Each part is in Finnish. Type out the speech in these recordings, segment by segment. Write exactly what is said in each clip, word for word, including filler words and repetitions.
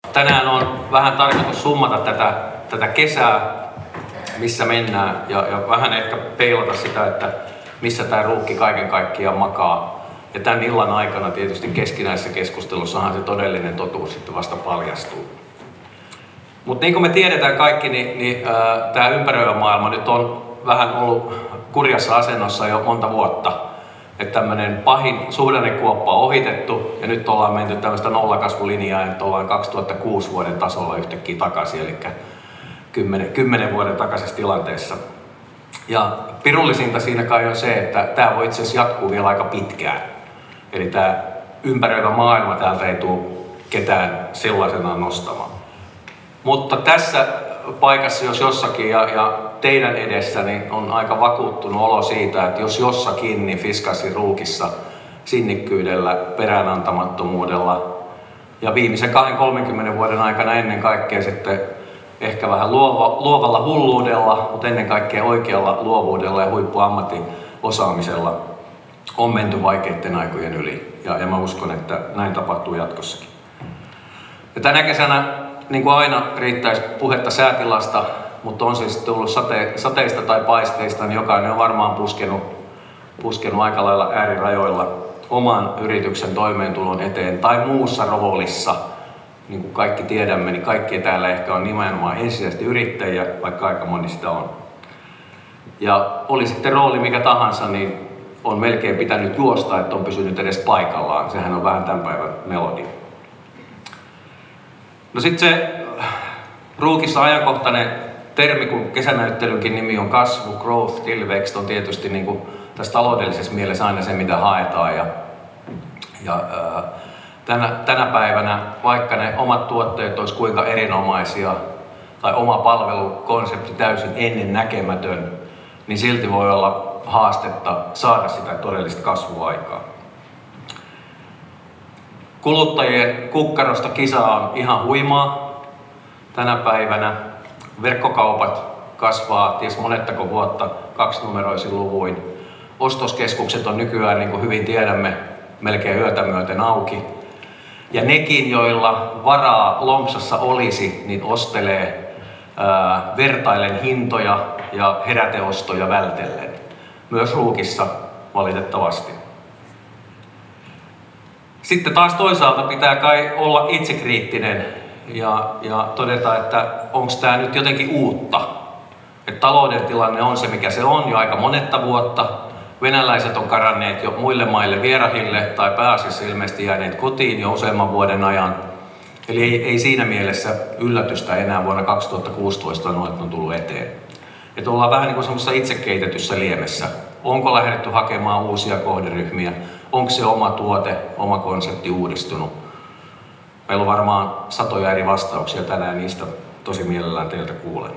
Tänään on vähän tarkoitus summata tätä, tätä kesää, missä mennään, ja, ja vähän ehkä peilata sitä, että missä tämä ruukki kaiken kaikkiaan makaa. Ja tämän illan aikana tietysti keskinäisessä keskustelussahan se todellinen totuus sitten vasta paljastuu. Mutta niin kuin me tiedetään kaikki, niin, niin äh, tämä ympäröivä maailma nyt on vähän ollut kurjassa asennossa jo monta vuotta. Että tämmöinen pahin suhdannekuoppa on ohitettu ja nyt ollaan menty tämmöistä nollakasvulinjaa, että ollaan kaksituhattakuusi vuoden tasolla yhtäkkiä takaisin, eli kymmenen vuoden takaisessa tilanteessa. Ja pirullisinta siinä kai on se, että tämä voi itse asiassa jatkuu vielä aika pitkään. Eli tämä ympäröivä maailma täältä ei tule ketään sellaisenaan nostamaan. Mutta tässä paikassa, jos jossakin ja, ja teidän edessä, niin on aika vakuuttunut olo siitä, että jos jossakin, niin Fiskassin ruukissa sinnikkyydellä, peräänantamattomuudella ja viimeisen kaksikymmentä kolmekymmentä vuoden aikana ennen kaikkea sitten ehkä vähän luova, luovalla hulluudella, mutta ennen kaikkea oikealla luovuudella ja huippuammatin osaamisella on menty vaikeiden aikojen yli. Ja, ja mä uskon, että näin tapahtuu jatkossakin. Ja tänä kesänä, niin kuin aina, riittäisi puhetta säätilasta, mutta on siis tullut sate, sateista tai paisteista, niin jokainen on varmaan puskenut, puskenut aika lailla äärirajoilla oman yrityksen toimeentulon eteen tai muussa roolissa. Niin kuin kaikki tiedämme, niin kaikki täällä ehkä on nimenomaan ensisijaisesti yrittäjiä, vaikka aika moni sitä on. Ja oli sitten rooli mikä tahansa, niin on melkein pitänyt juosta, että on pysynyt edes paikallaan. Sehän on vähän tämän päivän melodia. No sitten se ruukissa ajankohtainen termi, kun kesänäyttelynkin nimi on kasvu, growth, tillväxt, on tietysti niin kuin tässä taloudellisessa mielessä aina se, mitä haetaan. Ja, ja, ää, tänä, tänä päivänä, vaikka ne omat tuotteet olisi kuinka erinomaisia tai oma palvelukonsepti täysin ennen näkemätön, niin silti voi olla haastetta saada sitä todellista kasvuaikaa. Kuluttajien kukkarosta kisa on ihan huimaa tänä päivänä. Verkkokaupat kasvaa ties monettako vuotta kaksinumeroisin luvuin. Ostoskeskukset on nykyään, niin kuin hyvin tiedämme, melkein yötä myöten auki. Ja nekin, joilla varaa lompsassa olisi, niin ostelee ää, vertailen hintoja ja heräteostoja vältellen. Myös ruukissa valitettavasti. Sitten taas toisaalta pitää kai olla itsekriittinen ja, ja todeta, että onko tämä nyt jotenkin uutta. Et talouden tilanne on se mikä se on jo aika monetta vuotta. Venäläiset on karanneet jo muille maille vierahille tai pääasiassa ilmeisesti jääneet kotiin jo useamman vuoden ajan. Eli ei, ei siinä mielessä yllätystä enää vuonna kaksituhattakuusitoista noita on tullut eteen. Et ollaan vähän niin kuin semmoisessa itsekeitetyssä liemessä. Onko lähdetty hakemaan uusia kohderyhmiä? Onko se oma tuote, oma konsepti uudistunut? Meillä on varmaan satoja eri vastauksia tänään, niistä tosi mielellään teiltä kuulen.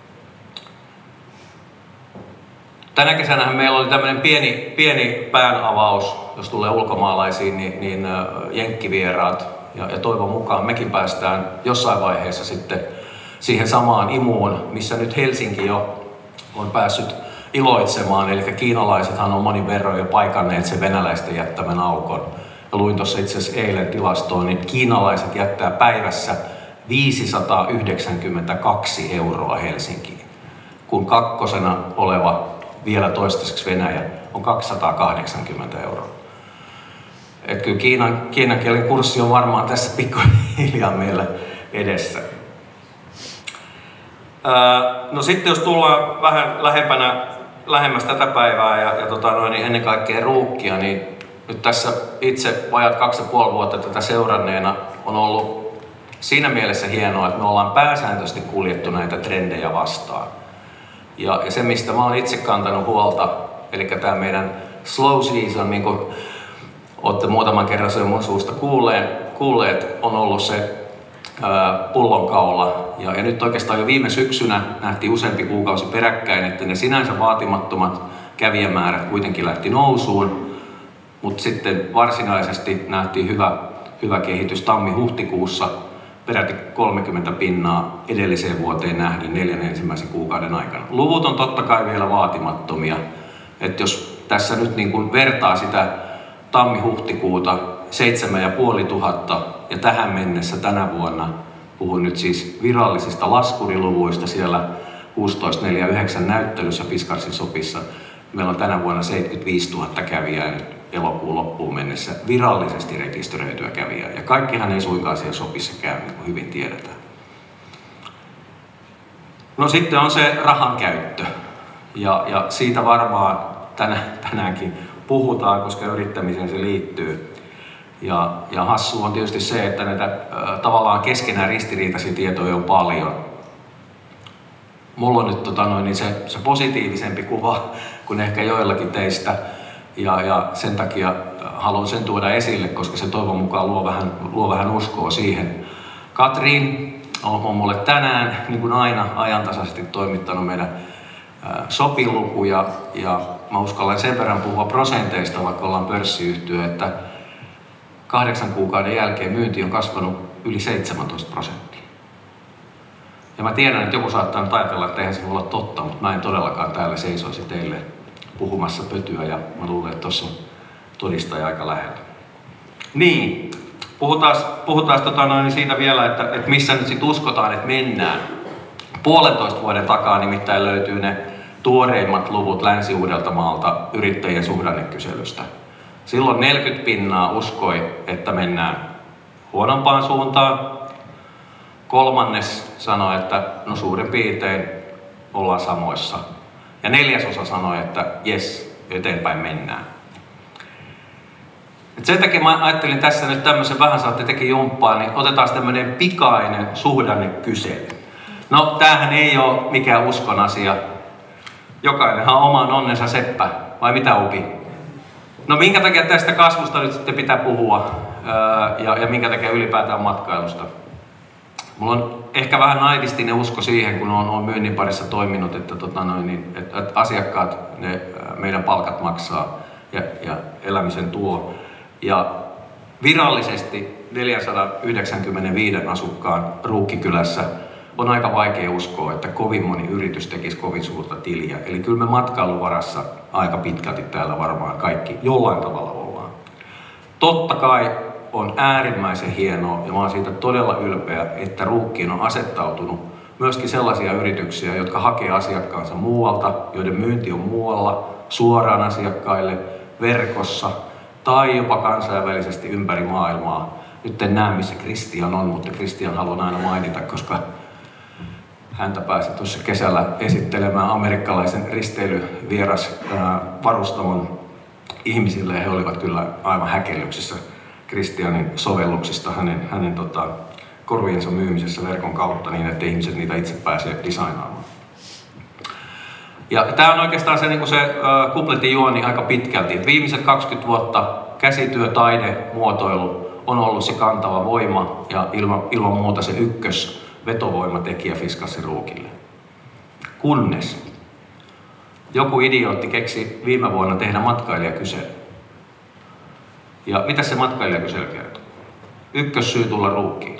Tänä kesänähän meillä oli tämmöinen pieni, pieni päänavaus, jos tulee ulkomaalaisiin, niin, niin jenkkivieraat. Ja, ja toivon mukaan mekin päästään jossain vaiheessa sitten siihen samaan imuun, missä nyt Helsinki jo on päässyt iloitsemaan. Eli kiinalaisethan on monin verroin jo paikanneet sen venäläisten jättämän aukon. Ja luin tuossa itse asiassa eilen tilastoon, niin kiinalaiset jättää päivässä viisisataayhdeksänkymmentäkaksi euroa Helsinkiin, kun kakkosena oleva vielä toistaiseksi Venäjä on kaksisataakahdeksankymmentä euroa. Et kyllä Kiinan, kiinan kielen kurssi on varmaan tässä pikkuhiljaa meillä edessä. Ää, no sitten jos tullaan vähän lähempänä, lähemmäs tätä päivää ja, ja tota noin, niin ennen kaikkea ruukkia, niin nyt tässä itse vajat kaksi ja puoli vuotta tätä seuranneena on ollut siinä mielessä hienoa, että me ollaan pääsääntöisesti kuljettu näitä trendejä vastaan. Ja, ja se, mistä mä oon itse kantanut huolta, eli tämä meidän slow season, niin kuin olette muutaman kerran sen mun suusta kuulleet, kuulleet on ollut se ää, pullonkaula. Ja, ja nyt oikeastaan jo viime syksynä nähtiin useampi kuukausi peräkkäin, että ne sinänsä vaatimattomat kävijämäärät kuitenkin lähti nousuun, mutta sitten varsinaisesti nähtiin hyvä, hyvä kehitys tammi-huhtikuussa, peräti kolmekymmentä pinnaa edelliseen vuoteen nähden neljän ensimmäisen kuukauden aikana. Luvut on totta kai vielä vaatimattomia, että jos tässä nyt niin kuin vertaa sitä tammi-huhtikuuta seitsemän ja puoli tuhatta ja tähän mennessä tänä vuonna Puhun nyt siis virallisista laskuriluvuista siellä kuusitoista neljäkymmentäyhdeksän näyttelyssä Fiskarsin sopissa. Meillä on tänä vuonna seitsemänkymmentäviisituhatta kävijää nyt elokuun loppuun mennessä virallisesti rekisteröityä kävijää. Ja kaikkihan ei suinkaan siellä sopissa käy, niin kuin hyvin tiedetään. No sitten on se rahan käyttö. Ja, ja siitä varmaan tänä, tänäänkin puhutaan, koska yrittämiseen se liittyy. Ja, ja hassu on tietysti se, että näitä äh, tavallaan keskenään ristiriitaisia tietoja on paljon. Mulla on nyt tota, noin, niin se, se positiivisempi kuva kuin ehkä joillakin teistä. Ja, ja sen takia haluan sen tuoda esille, koska se toivon mukaan luo vähän, luo vähän uskoa siihen. Katriin on, on mulle tänään, niin kuin aina, ajantasaisesti toimittanut meidän ää, sopilukuja. Ja mä uskallan sen verran puhua prosenteista, vaikka ollaan pörssiyhtiö, että kahdeksan kuukauden jälkeen myynti on kasvanut yli seitsemäntoista prosenttia. Ja mä tiedän, että joku saattaa nyt ajatella, että eihän se voi olla totta, mutta mä en todellakaan täällä seisoisi teille puhumassa pötyä, ja mä luulen, että tuossa on todistaja aika lähellä. Niin, puhutaan, puhutaan tota noin siitä vielä, että, että missä nyt sit uskotaan, että mennään. Puolentoista vuoden takaa nimittäin löytyy ne tuoreimmat luvut Länsi-Uudeltamaalta yrittäjien suhdannekyselystä. Silloin neljäkymmentä pinnaa uskoi, että mennään huonompaan suuntaan. Kolmannes sanoi, että no suurin piirtein ollaan samoissa. Ja neljäsosa sanoi, että jes, eteenpäin mennään. Et sen takia mä ajattelin tässä nyt tämmöisen, vähän saatte tekin jumppaa, niin otetaan tämmöinen pikainen suhdannekysely. No tämähän ei ole mikään uskon asia. Jokainenhan on oman onnensa seppä, vai mitä Upi? No minkä takia tästä kasvusta nyt sitten pitää puhua ja, ja minkä takia ylipäätään matkailusta? Mulla on ehkä vähän naivistinen usko siihen, kun on, on myynnin parissa toiminut, että, tota noin, niin, että, että asiakkaat ne meidän palkat maksaa ja, ja elämisen tuo. Ja virallisesti neljäsataayhdeksänkymmentäviisi asukkaan Ruukkikylässä on aika vaikea uskoa, että kovin moni yritys tekisi kovin suurta tiliä. Eli kyllä me matkailuvarassa aika pitkälti täällä varmaan kaikki jollain tavalla ollaan. Totta kai on äärimmäisen hienoa, ja mä oon siitä todella ylpeä, että Ruukkiin on asettautunut myöskin sellaisia yrityksiä, jotka hakee asiakkaansa muualta, joiden myynti on muualla, suoraan asiakkaille, verkossa tai jopa kansainvälisesti ympäri maailmaa. Nyt en näe, missä Kristian on, mutta Kristian haluan aina mainita, koska häntä pääsi tuossa kesällä esittelemään amerikkalaisen risteilyvieras varustamon ihmisille, ja he olivat kyllä aivan häkellyksissä Kristianin sovelluksista hänen, hänen tota, korujensa myymisessä verkon kautta niin, että ihmiset niitä itse pääsee designaamaan. Ja tämä on oikeastaan se, niin se äh, kupletin juoni aika pitkälti. Et viimeiset kaksikymmentä vuotta käsityö, taide, muotoilu on ollut se kantava voima ja ilman, ilman muuta se ykkös vetovoimatekijä Fiskarsin Ruukille. Kunnes joku idiootti keksi viime vuonna tehdä matkailijakysely. Ja mitä se matkailijakysely kertoo? Ykkössyy tulla Ruukkiin.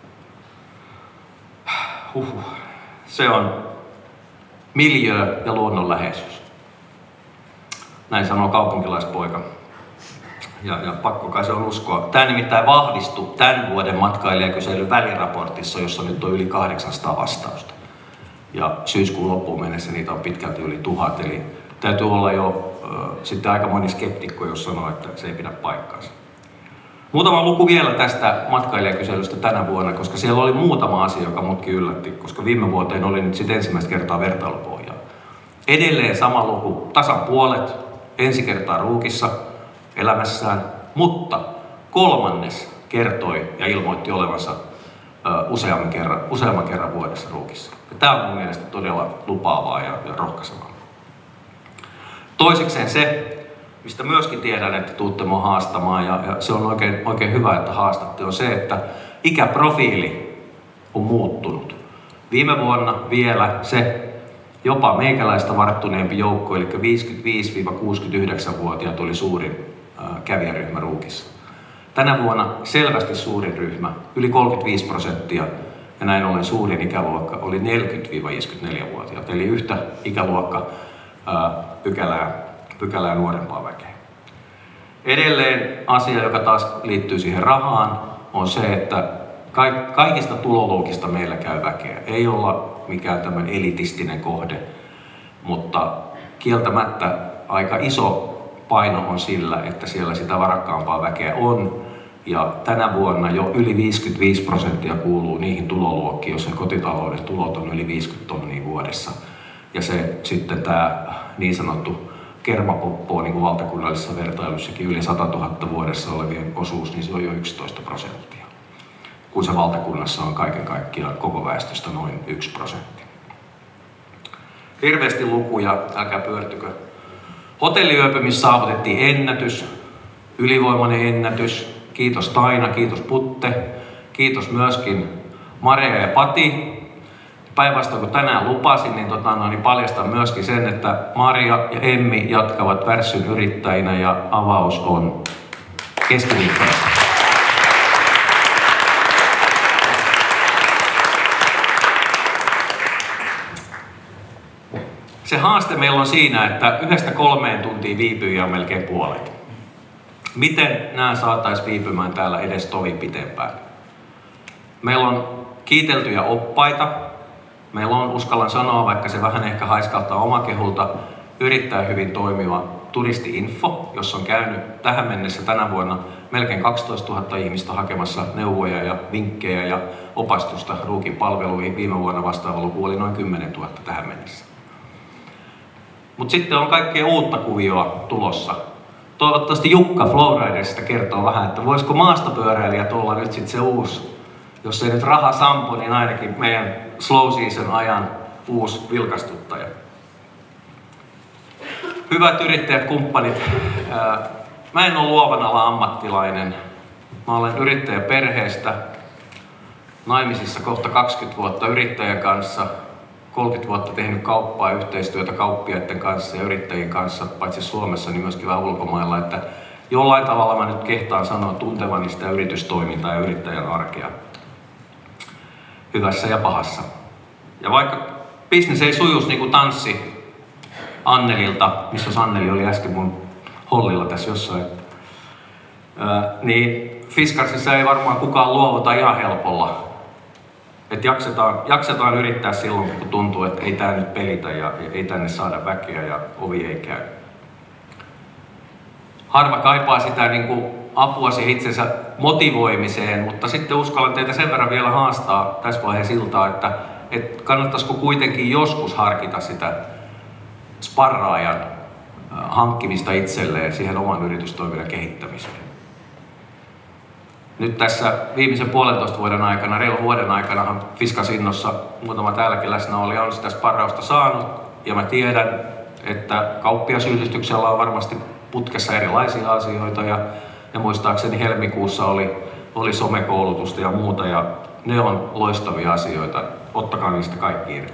Huhhuh. Se on miljöö ja luonnonläheisyys. Näin sanoo kaupunkilaispoika. Ja, ja pakko kai se on uskoa. Tämä nimittäin vahvistui tämän vuoden matkailijakyselyn väliraportissa, jossa nyt on yli kahdeksansataa vastausta. Ja syyskuun loppuun mennessä niitä on pitkälti yli tuhat. Eli täytyy olla jo äh, sitten aika moni skeptikko, jos sanoo, että se ei pidä paikkaansa. Muutama luku vielä tästä matkailijakyselystä tänä vuonna, koska siellä oli muutama asia, joka mutkin yllätti, koska viime vuoteen oli nyt sitten ensimmäistä kertaa vertailupohjaa. Edelleen sama luku, tasan puolet, ensi kertaa Ruukissa elämässään, mutta kolmannes kertoi ja ilmoitti olevansa uh, useamman, kerran, useamman kerran vuodessa Ruukissa. Ja tämä on mun mielestä todella lupaavaa ja, ja rohkaisevaa. Toisekseen se, mistä myöskin tiedän, että tuutte mua haastamaan, ja, ja se on oikein, oikein hyvä, että haastatte, on se, että ikäprofiili on muuttunut. Viime vuonna vielä se jopa meikäläistä varttuneempi joukko, eli viisikymmentäviisi kuusikymmentäyhdeksän-vuotiaat oli suurin ää, kävijäryhmä Ruukissa. Tänä vuonna selvästi suurin ryhmä, yli kolmekymmentäviisi prosenttia, ja näin ollen suurin ikäluokka oli neljäkymmentä viisikymmentäneljä-vuotiaat, eli yhtä ikäluokka ää, pykälää, pykälää nuorempaa väkeä. Edelleen asia, joka taas liittyy siihen rahaan, on se, että Kaikista tuloluokista meillä käy väkeä. Ei olla mikään tämmöinen elitistinen kohde, mutta kieltämättä aika iso paino on sillä, että siellä sitä varakkaampaa väkeä on. Ja tänä vuonna jo yli viisikymmentäviisi prosenttia kuuluu niihin tuloluokkiin, joissa kotitalouden tulot on yli viisikymmentä tonnia vuodessa. Ja se sitten tämä niin sanottu kermapoppo niin kuin valtakunnallisessa vertailussakin yli sata tuhatta vuodessa olevien osuus, niin se on jo yksitoista prosenttia. Kun se valtakunnassa on kaiken kaikkiaan koko väestöstä noin yksi prosentti. Hirveästi lukuja, älkää pyörtykö. Hotelliyöpymissä saavutettiin ennätys, ylivoimainen ennätys. Kiitos Taina, kiitos Putte, kiitos myöskin Maria ja Pati. Päinvastoin kun tänään lupasin, niin, tota, no, niin paljastan myöskin sen, että Maria ja Emmi jatkavat Värssyn yrittäjinä ja avaus on keskiviikkona. Se haaste meillä on siinä, että yhdestä kolmeen tuntia viipyjiä on melkein puolet. Miten nämä saataisiin viipymään täällä edes tovi pitempään? Meillä on kiiteltyjä oppaita. Meillä on, uskallan sanoa, vaikka se vähän ehkä haiskaltaa omakehulta, yrittää hyvin toimiva turisti-info, jossa on käynyt tähän mennessä tänä vuonna melkein kaksitoistatuhatta ihmistä hakemassa neuvoja ja vinkkejä ja opastusta Ruukin palveluihin. Viime vuonna vastaava luku oli noin kymmenentuhatta tähän mennessä. Mutta sitten on kaikkea uutta kuvioa tulossa. Toivottavasti Jukka Flowridersista kertoo vähän, että voisiko maastopyöräilijät olla nyt sitten se uusi, jos ei nyt raha sampo, niin ainakin meidän slow season ajan uusi vilkastuttaja. Hyvät yrittäjät, kumppanit, mä en ole luovan alan ammattilainen. Mä olen yrittäjä perheestä, naimisissa kohta kaksikymmentä vuotta yrittäjän kanssa, kolmekymmentä vuotta tehnyt kauppaa ja yhteistyötä kauppiaiden kanssa ja yrittäjien kanssa, paitsi Suomessa, niin myöskin vähän ulkomailla, että jollain tavalla mä nyt kehtaan sanoa tuntevani sitä yritystoimintaa ja yrittäjän arkea. Hyvässä ja pahassa. Ja vaikka business ei sujuisi niin kuin tanssi Annelilta, missä Anneli oli äsken mun hollilla tässä jossain, ää, niin Fiskarsissa ei varmaan kukaan luovuta ihan helpolla. Että jaksetaan, jaksetaan yrittää silloin, kun tuntuu, että ei tää nyt pelitä ja, ja ei tänne saada väkeä ja ovi ei käy. Harva kaipaa sitä niin kuin apua siihen itsensä motivoimiseen, mutta sitten uskallan teitä sen verran vielä haastaa tässä vaiheessa iltaa, että, että kannattaisiko kuitenkin joskus harkita sitä sparraajan hankkimista itselleen siihen oman yritystoiminnan kehittämiseen. Nyt tässä viimeisen puolentoista vuoden aikana, reilun vuoden aikana Fiskas Innossa muutama täälläkin läsnä oli on sitä sparrausta saanut ja mä tiedän, että kauppiasyhdistyksellä on varmasti putkessa erilaisia asioita ja, ja muistaakseni helmikuussa oli, oli somekoulutusta ja muuta ja ne on loistavia asioita. Ottakaa niistä kaikki irti.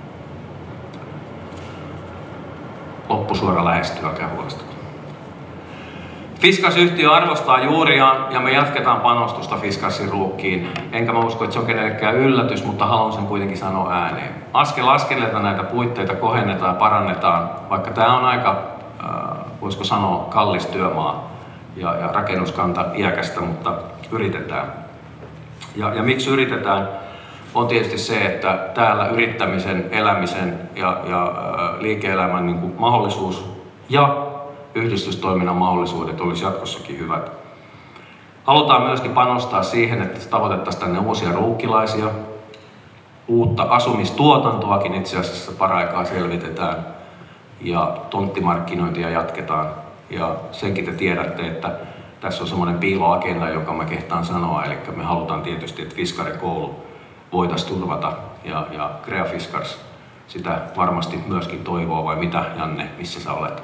Loppusuora lähestyy, älkää huolestuko. Fiskas-yhtiö arvostaa juuriaan ja me jatketaan panostusta Fiskasin ruukkiin. Enkä mä usko, että se on kenellekään yllätys, mutta haluan sen kuitenkin sanoa ääneen. Askel askeleelta näitä puitteita kohennetaan ja parannetaan, vaikka tämä on aika, äh, voisiko sanoa, kallis työmaa ja, ja rakennuskanta iäkästä, mutta yritetään. Ja, ja miksi yritetään? On tietysti se, että täällä yrittämisen, elämisen ja, ja äh, liike-elämän niin kuin mahdollisuus ja yhdistystoiminnan mahdollisuudet olisi jatkossakin hyvät. Halutaan myöskin panostaa siihen, että tavoitettaisiin tänne uusia ruukkilaisia. Uutta asumistuotantoakin itse asiassa paraikaa selvitetään ja tonttimarkkinointia jatketaan. Ja senkin te tiedätte, että tässä on semmoinen piiloagenda, jonka mä kehtaan sanoa. Eli me halutaan tietysti, että Fiskaren koulu voitaisiin turvata ja, ja Crea Fiskars sitä varmasti myöskin toivoo, vai mitä Janne, missä sä olet?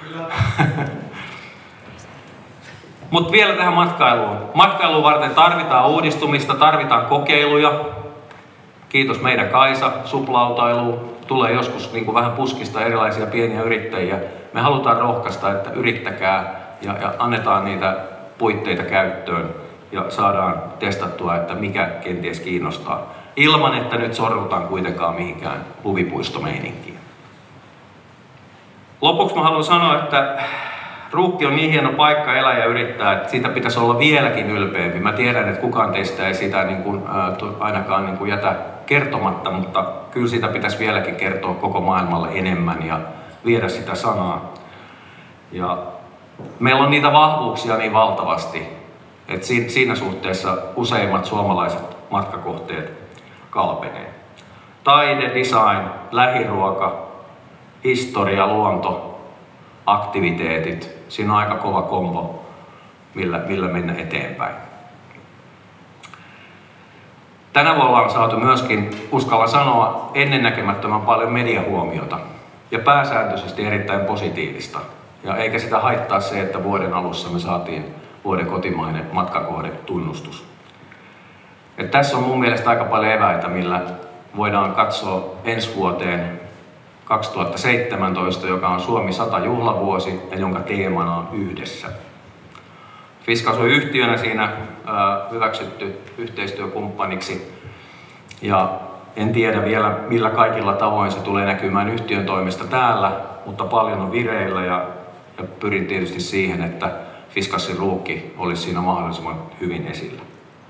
Mutta vielä tähän matkailuun. Matkailuun varten tarvitaan uudistumista, tarvitaan kokeiluja. Kiitos meidän Kaisa, suplautailuun. Tulee joskus niin kuin vähän puskista erilaisia pieniä yrittäjiä. Me halutaan rohkaista, että yrittäkää ja, ja annetaan niitä puitteita käyttöön ja saadaan testattua, että mikä kenties kiinnostaa. Ilman, että nyt sorrutaan kuitenkaan mihinkään huvipuistomeininkiin. Lopuksi mä haluan sanoa, että Ruukki on niin hieno paikka elää ja yrittää, että siitä pitäisi olla vieläkin ylpeämpi. Mä tiedän, että kukaan teistä ei sitä niin kuin, ää, ainakaan niin kuin jätä kertomatta, mutta kyllä siitä pitäisi vieläkin kertoa koko maailmalle enemmän ja viedä sitä sanaa. Ja meillä on niitä vahvuuksia niin valtavasti, että siinä suhteessa useimmat suomalaiset matkakohteet kalpenee. Taide, design, lähiruoka, historia, luonto, aktiviteetit. Siinä on aika kova kombo, millä, millä mennä eteenpäin. Tänä vuonna on saatu myöskin, uskalla sanoa, ennennäkemättömän paljon mediahuomiota ja pääsääntöisesti erittäin positiivista. Ja eikä sitä haittaa se, että vuoden alussa me saatiin vuoden kotimainen matkakohde tunnustus. Et tässä on mun mielestä aika paljon eväitä, millä voidaan katsoa ensi vuoteen kaksituhattaseitsemäntoista, joka on Suomi sata juhlavuosi ja jonka teemana on yhdessä. Fiskars on yhtiönä siinä ää, hyväksytty yhteistyökumppaniksi ja en tiedä vielä millä kaikilla tavoin se tulee näkymään yhtiön toimesta täällä, mutta paljon on vireillä ja, ja pyrin tietysti siihen, että Fiskarsin ruukki olisi siinä mahdollisimman hyvin esillä.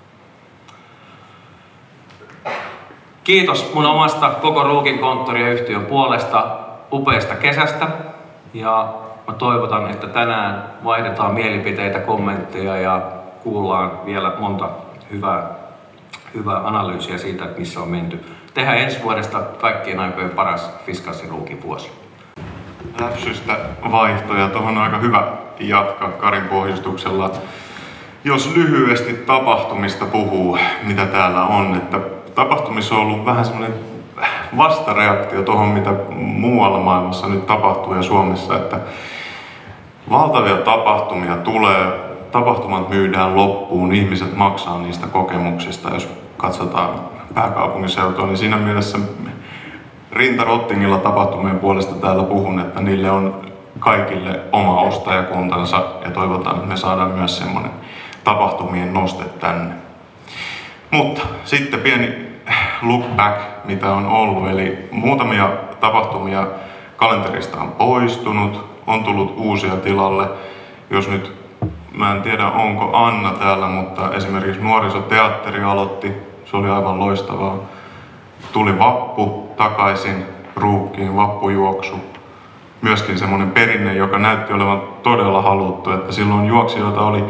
Kiitos mun omasta koko Ruukin konttori- ja yhtiön puolesta upeasta kesästä ja mä toivotan, että tänään vaihdetaan mielipiteitä, kommentteja ja kuullaan vielä monta hyvää, hyvää analyysiä siitä, että missä on menty. Tehdään ensi vuodesta kaikkien aikojen paras Fiskarsin Ruukin vuosi. Läpsystä vaihtoja. Tuohon on aika hyvä jatkaa Karin pohjustuksella. Jos lyhyesti tapahtumista puhuu, mitä täällä on, että tapahtumissa on ollut vähän semmoinen vastareaktio tuohon, mitä muualla maailmassa nyt tapahtuu ja Suomessa, että valtavia tapahtumia tulee, tapahtumat myydään loppuun, ihmiset maksaa niistä kokemuksista, jos katsotaan pääkaupunkiseutua, niin siinä mielessä Rinta Rottingilla tapahtumien puolesta täällä puhun, että niille on kaikille oma ostajakuntansa ja toivotaan, että me saadaan myös semmoinen tapahtumien noste tänne. Mutta sitten pieni look back, mitä on ollut, eli muutamia tapahtumia kalenterista on poistunut, on tullut uusia tilalle. Jos nyt, mä en tiedä onko Anna täällä, mutta esimerkiksi nuorisoteatteri aloitti, se oli aivan loistavaa. Tuli Vappu takaisin Ruukkiin, vappujuoksu. Myöskin semmoinen perinne, joka näytti olevan todella haluttu, että silloin juoksijoita oli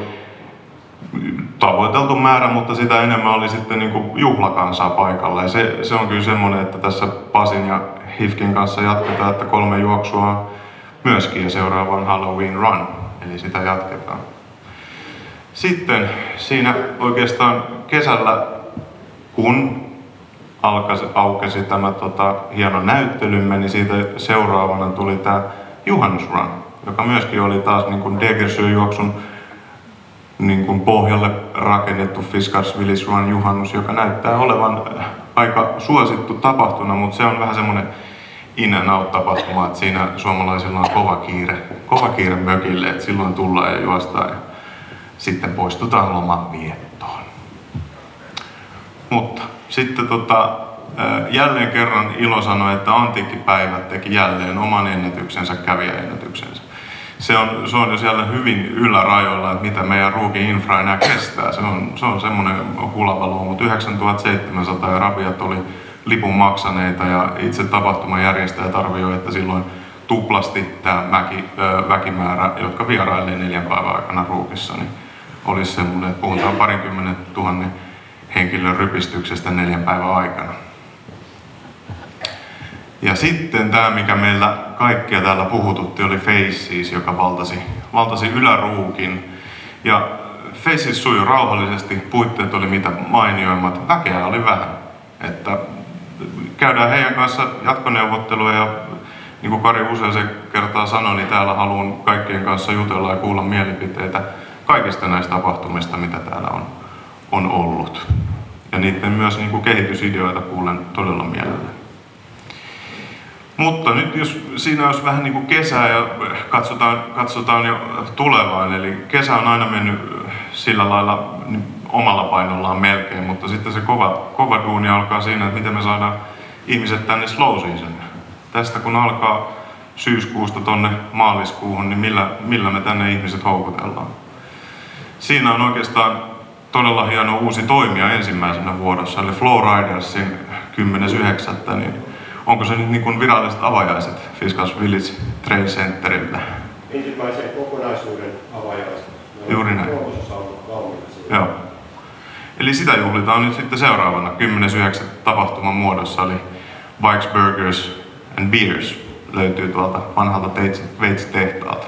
tavoiteltu määrä, mutta sitä enemmän oli sitten niin kuin juhlakansaa paikalla. Ja se, se on kyllä semmoinen, että tässä Pasin ja Hifkin kanssa jatketaan, että kolme juoksua myöskin ja seuraavaan Halloween Run, eli sitä jatketaan. Sitten siinä oikeastaan kesällä, kun alkasi, aukesi tämä tota, hieno näyttelymme, niin siitä seuraavana tuli tämä Juhannusrun, joka myöskin oli taas niin kuin Degersjö-juoksun niin kuin pohjalle rakennettu Fiskars Village Run juhannus, joka näyttää olevan aika suosittu tapahtuma, mutta se on vähän semmoinen in and out tapahtuma, että siinä suomalaisilla on kova kiire, kova kiire mökille, että silloin tullaan ja juostaan ja sitten poistutaan loman viettoon. Mutta sitten tota, jälleen kerran ilo sanoi, että Antiikkipäivät teki jälleen oman ennätyksensä, kävijäennätyksensä. Se on, se on jo siellä hyvin ylärajoilla, että mitä meidän Ruukin infra enää kestää. Se on, se on semmoinen hulavalu, mutta yhdeksäntuhattaseitsemänsataa ja rapiat oli lipun maksaneita ja itse tapahtumajärjestäjät arvioi, että silloin tuplasti tämä mäki, ö, väkimäärä, jotka vierailee neljän päivän aikana Ruukissa, niin olisi semmoinen, että puhutaan parinkymmenen tuhannen henkilön rypistyksestä neljän päivän aikana. Ja sitten tämä, mikä meillä kaikkia täällä puhututti, oli Faces, joka valtasi, valtasi Yläruukin. Ja Faces sujui rauhallisesti, puitteet oli mitä mainioimmat, väkeä oli vähän. Että käydään heidän kanssa jatkoneuvotteluja ja niin kuin Kari usein kertaa sanoi, niin täällä haluan kaikkien kanssa jutella ja kuulla mielipiteitä kaikista näistä tapahtumista, mitä täällä on, on ollut. Ja niiden myös niin kuin kehitysideoita kuulen todella mielelläni. Mutta nyt jos siinä olisi vähän niin kuin kesää ja katsotaan, katsotaan jo tulevaan, eli kesä on aina mennyt sillä lailla omalla painollaan melkein, mutta sitten se kova, kova duuni alkaa siinä, että miten me saadaan ihmiset tänne slow season. Tästä kun alkaa syyskuusta tonne maaliskuuhun, niin millä, millä me tänne ihmiset houkutellaan. Siinä on oikeastaan todella hieno uusi toimija ensimmäisenä vuorossa, eli Flowridersin kymmenes yhdeksättä Niin onko se nyt niin kuin viralliset avajaiset Fiskars Village Trade Centerillä? Ensimmäisen kokonaisuuden avajaiset. Juuri näin. Joo. Eli sitä juhlitaan nyt sitten seuraavana kymmenes yhdeksättä tapahtuman muodossa, eli Bikes, Burgers and Beers löytyy tuolta vanhalta Veitsi-tehtaalta.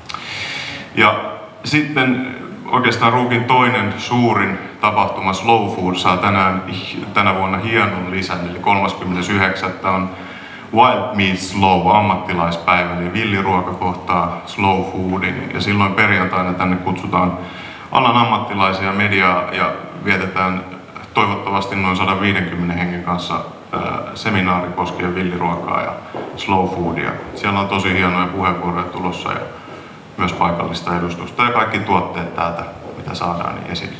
Ja sitten oikeastaan Ruukin toinen suurin tapahtuma Slow Food saa tänään, tänä vuonna hienon lisän, eli kolmaskymmenes yhdeksättä on Wild Meat Slow ammattilaispäivä, eli villiruoka kohtaa Slow Foodin. Ja silloin perjantaina tänne kutsutaan alan ammattilaisia mediaa ja vietetään toivottavasti noin sata viisikymmentä hengen kanssa ää, seminaari koskien villiruokaa ja Slow Foodia. Siellä on tosi hienoja puheenvuoroja tulossa ja myös paikallista edustusta ja kaikki tuotteet täältä, mitä saadaan, niin esille.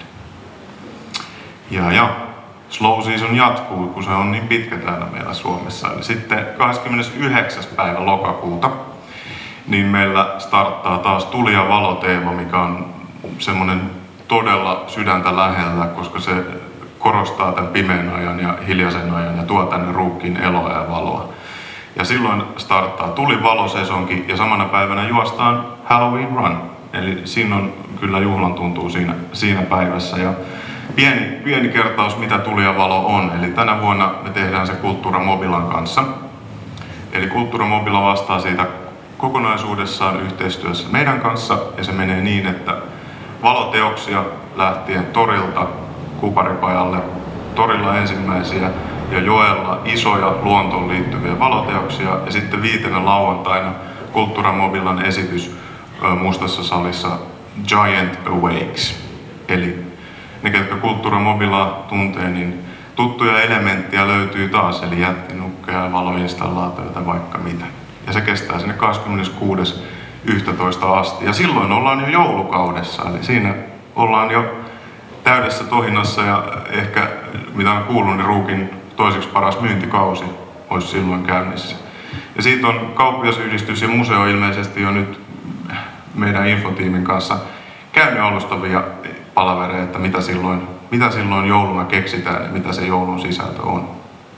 Ja, ja Slow Season jatkuu, kun se on niin pitkä täällä meillä Suomessa. Eli sitten kahdeskymmenesyhdeksäs päivä lokakuuta, niin meillä starttaa taas Tuli ja valo-teema, mikä on semmoinen todella sydäntä lähellä, koska se korostaa tämän pimeän ajan ja hiljaisen ajan ja tuo tänne Ruukkiin eloa ja valoa. Ja silloin starttaa Tuli-valosesonki ja samana päivänä juostaan Halloween Run. Eli siinä on kyllä juhlan tuntuu siinä, siinä päivässä. Ja pieni, pieni kertaus, mitä Tuli ja valo on. Eli tänä vuonna me tehdään se Kulttuura Mobilan kanssa. Eli Kulttuura Mobila vastaa siitä kokonaisuudessaan yhteistyössä meidän kanssa. Ja se menee niin, että valoteoksia lähtien torilta Kuparipajalle, torilla ensimmäisiä ja joella isoja luontoon liittyviä valoteoksia ja sitten viitenä lauantaina Kulttuura Mobilan esitys Mustassa salissa Giant Awakes. Eli ne, ketkä Kulttuura Mobilaa tuntee, niin tuttuja elementtejä löytyy taas, eli jättinukkeja, valoinstallaatioita, vaikka mitä. Ja se kestää sinne kahdeskymmeneskuudes yhdestoista asti. Ja silloin ollaan jo joulukaudessa, eli siinä ollaan jo täydessä tohinnassa ja ehkä, mitä on kuullut, niin Ruukin toiseksi paras myyntikausi olisi silloin käynnissä. Ja siitä on kauppiasyhdistys ja museo ilmeisesti jo nyt meidän infotiimin kanssa käynyt alustavia palavereja, että mitä silloin, mitä silloin jouluna keksitään ja mitä se joulun sisältö on.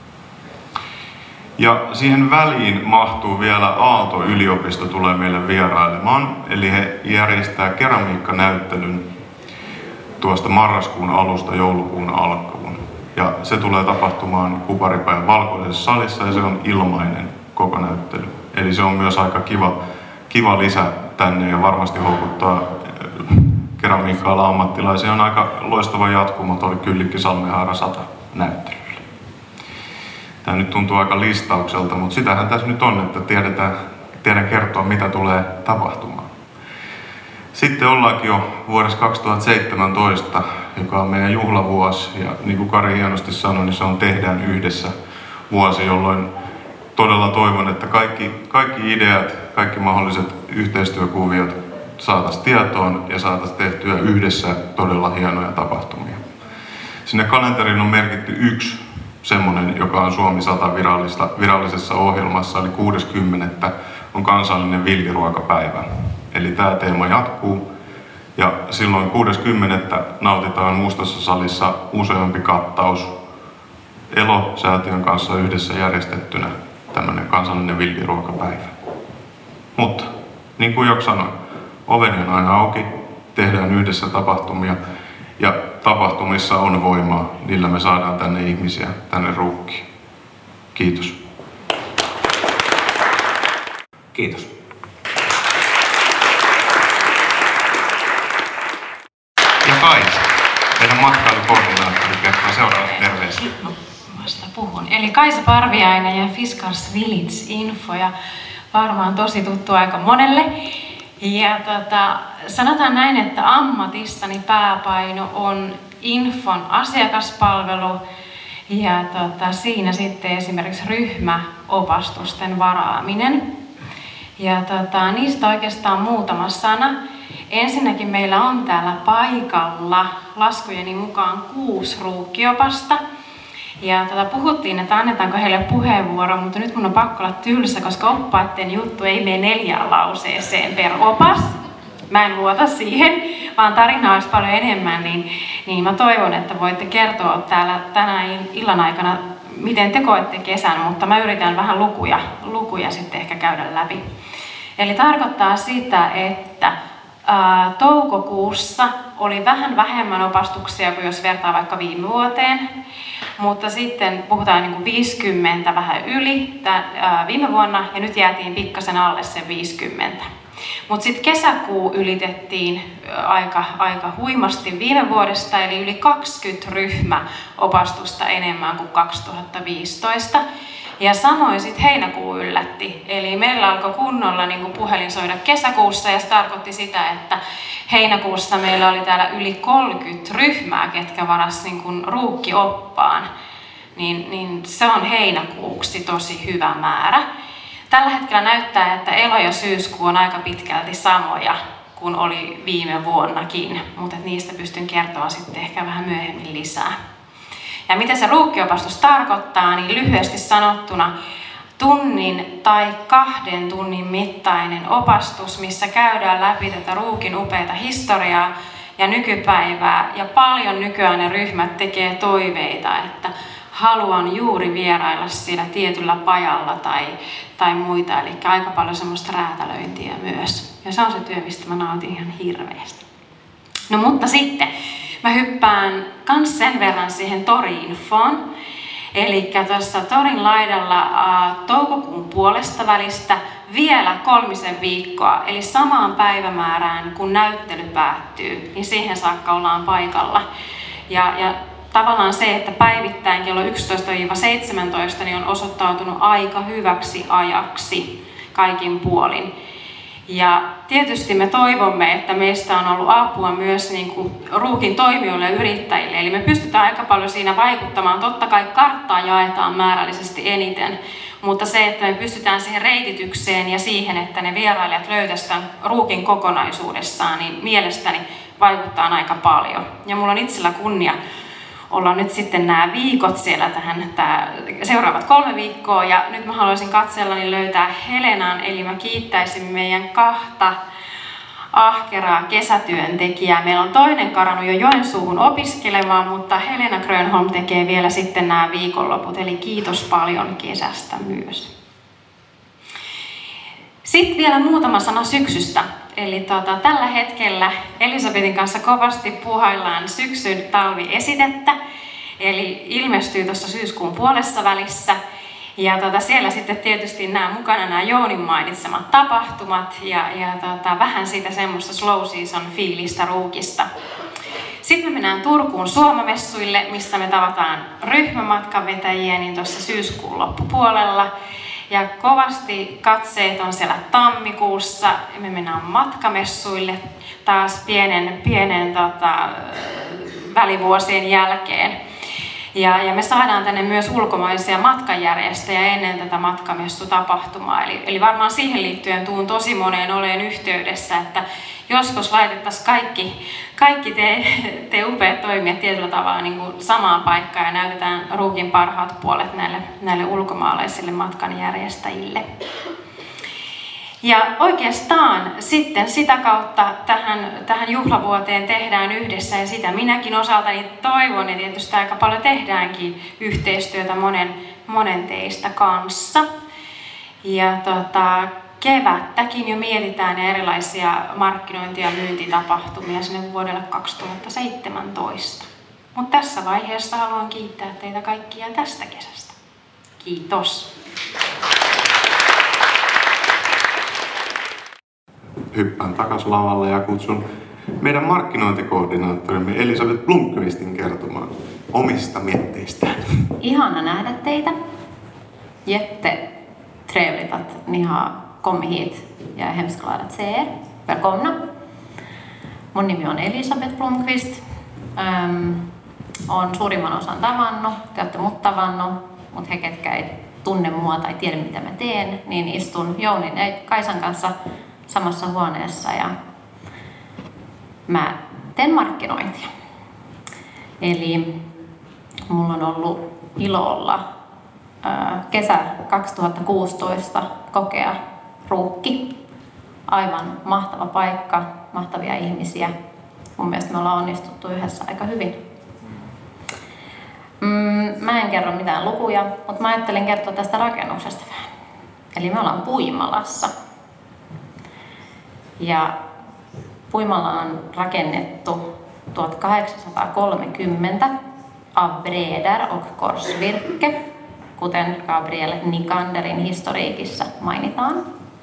Ja siihen väliin mahtuu vielä Aalto-yliopisto tulee meille vierailemaan, eli he järjestää keramiikkanäyttelyn tuosta marraskuun alusta joulukuun alkuun. Ja se tulee tapahtumaan Kuparipäivän valkoisessa salissa ja se on ilmainen koko näyttely. Eli se on myös aika kiva, kiva lisä tänne ja varmasti houkuttaa keramiikka-alan ammattilaisia. On aika loistava jatkumo toi Kyllikki Salmenhaara sata näyttelylle. Tämä nyt tuntuu aika listaukselta, mutta sitähän tässä nyt on, että tiedetään, tiedän kertoa mitä tulee tapahtumaan. Sitten ollaankin jo vuodessa kaksituhattaseitsemäntoista, joka on meidän juhlavuosi, ja niin kuin Kari hienosti sanoi, niin se on Tehdään yhdessä vuosi, jolloin todella toivon, että kaikki, kaikki ideat, kaikki mahdolliset yhteistyökuviot saataisiin tietoon ja saataisiin tehtyä yhdessä todella hienoja tapahtumia. Sinne kalenteriin on merkitty yksi semmoinen, joka on Suomi sata virallisessa ohjelmassa, eli kuudes kymmenettä on kansallinen villiruokapäivä. Eli tämä teema jatkuu ja silloin kuudes kymmenettä nautitaan Mustassa salissa useampi kattaus Elo-säätiön kanssa yhdessä järjestettynä tämmöinen kansallinen villiruokapäivä. Mutta niin kuin Jok sanoi, oveni on aina auki, tehdään yhdessä tapahtumia ja tapahtumissa on voimaa, niillä me saadaan tänne ihmisiä tänne Ruukkiin. Kiitos. Kiitos. Ja Kaisa, meidän matkailukoordinaattori, kertoo seuraavat terveiset. No, vasta puhun. Eli Kaisa Parviainen ja Fiskars Village Info ja varmaan tosi tuttu aika monelle. Ja tota, sanotaan näin, että ammatissani pääpaino on infon asiakaspalvelu ja tota, siinä sitten esimerkiksi ryhmäopastusten varaaminen. Ja tota, niistä oikeastaan muutama sana. Ensinnäkin meillä on täällä paikalla laskujeni mukaan kuusi ruukkiopasta. Ja tota, puhuttiin, että annetaanko heille puheenvuoro, mutta nyt mun on pakko olla tylsä, koska oppaiden juttu ei mene neljään lauseeseen per opas. Mä en luota siihen, vaan tarinaa olisi paljon enemmän, niin, niin mä toivon, että voitte kertoa täällä tänä illan aikana, miten te koette kesän, mutta mä yritän vähän lukuja, lukuja sitten ehkä käydä läpi. Eli tarkoittaa sitä, että ää, toukokuussa oli vähän vähemmän opastuksia kuin jos vertaa vaikka viime vuoteen, mutta sitten puhutaan niin kuin viisikymmentä vähän yli tämän, ää, viime vuonna ja nyt jäätiin pikkasen alle sen viisikymmentä. Mutta sitten kesäkuu ylitettiin aika, aika huimasti viime vuodesta, eli yli kaksikymmentä ryhmäopastusta enemmän kuin kaksituhattaviisitoista. Ja samoin sitten heinäkuu yllätti, eli meillä alkoi kunnolla niin kuin puhelin soida kesäkuussa, ja se tarkoitti sitä, että heinäkuussa meillä oli täällä yli kolmekymmentä ryhmää, ketkä varas niin kuin ruukkioppaan. Niin, niin se on heinäkuuksi tosi hyvä määrä. Tällä hetkellä näyttää, että elo- ja syyskuu on aika pitkälti samoja kuin oli viime vuonnakin, mutta niistä pystyn kertoa sitten ehkä vähän myöhemmin lisää. Ja mitä se ruukkiopastus tarkoittaa, niin lyhyesti sanottuna tunnin tai kahden tunnin mittainen opastus, missä käydään läpi tätä ruukin upeata historiaa ja nykypäivää. Ja paljon nykyään ne ryhmät tekee toiveita, että haluan juuri vierailla siellä tietyllä pajalla tai, tai muita, eli aika paljon semmoista räätälöintiä myös. Ja se on se työ, mistä mä nautin ihan hirveästi. No mutta sitten mä hyppään kans sen verran siihen tori-infoon. Eli tuossa torin laidalla ä, toukokuun puolesta välistä vielä kolmisen viikkoa, eli samaan päivämäärään kun näyttely päättyy, niin siihen saakka ollaan paikalla. Ja, ja tavallaan se, että päivittäin kello yksitoista seitsemäntoista niin on osoittautunut aika hyväksi ajaksi kaikin puolin. Ja tietysti me toivomme, että meistä on ollut apua myös niin kuin ruukin toimijoille ja yrittäjille. Eli me pystytään aika paljon siinä vaikuttamaan. Totta kai karttaa jaetaan määrällisesti eniten, mutta se, että me pystytään siihen reititykseen ja siihen, että ne vierailijat löytäisivät ruukin kokonaisuudessaan, niin mielestäni vaikuttaa aika paljon. Ja mulla on itsellä kunnia olla nyt sitten nämä viikot siellä tähän, tää, seuraavat kolme viikkoa, ja nyt mä haluaisin katsellani löytää Helenan, eli mä kiittäisin meidän kahta ahkeraa kesätyöntekijää. Meillä on toinen karannut jo Joensuuhun opiskelemaan, mutta Helena Grönholm tekee vielä sitten nämä viikonloput, eli kiitos paljon kesästä myös. Sitten vielä muutama sana syksystä. Eli tota, tällä hetkellä Elisabetin kanssa kovasti puhaillaan syksyn talviesitettä. Eli ilmestyy tuossa syyskuun puolessa välissä. Ja tota, siellä sitten tietysti nämä mukana nämä Joonin mainitsemat tapahtumat ja, ja tota, vähän siitä semmoista slow season fiilistä ruukista. Sitten me mennään Turkuun Suomamessuille, missä me tavataan ryhmämatkanvetäjiä niin tuossa syyskuun loppupuolella. Ja kovasti katseet on siellä tammikuussa, ja me mennään matkamessuille taas pienen, pienen tota, välivuosien jälkeen. Ja, ja me saadaan tänne myös ulkomaisia matkanjärjestäjiä ennen tätä matkamessutapahtumaa. Eli, eli varmaan siihen liittyen tuun tosi moneen oleen yhteydessä, että joskus laitettaisiin kaikki, kaikki te, te upeat toimijat tietyllä tavalla niin kuin samaan paikkaan ja näytetään ruukin parhaat puolet näille, näille ulkomaalaisille matkanjärjestäjille. Ja oikeastaan sitten sitä kautta tähän, tähän juhlavuoteen tehdään yhdessä, ja sitä minäkin osaltani toivon, ja tietysti aika paljon tehdäänkin yhteistyötä monen, monen teistä kanssa. Ja tota, kevättäkin jo mietitään erilaisia markkinointi- ja myyntitapahtumia sinne vuodelle kaksituhattaseitsemäntoista. Mutta tässä vaiheessa haluan kiittää teitä kaikkia tästä kesästä. Kiitos! Hyppään takas lavalle ja kutsun meidän markkinointikoordinaattorimme Elisabeth Blomqvistin kertomaan omista mietteistään. Ihana nähdä teitä. Jättetrevligt att ni har kommit hit. Jag är hemskt glad att se er. Välkomna. Mun nimi on Elisabeth Blomqvist. Ähm, olen suurimman osan tavannut, te olette mut tavannut, mutta he ketkä ei tunne mua tai tiedä mitä mä teen, niin istun Jounin ja Kaisan kanssa samassa huoneessa ja mä teen markkinointia. Eli mulla on ollut ilolla kesä kaksituhattakuusitoista kokea Ruukki. Aivan mahtava paikka, mahtavia ihmisiä. Mun mielestä me ollaan onnistuttu yhdessä aika hyvin. Mm, mä en kerro mitään lukuja, mutta mä ajattelin kertoa tästä rakennuksesta vähän. Eli me ollaan Puimalassa. Ja Puimala on rakennettu tuhatkahdeksansataakolmekymmentä av Breder och Korsvirke, kuten Gabriel Nikanderin historiikissa mainitaan.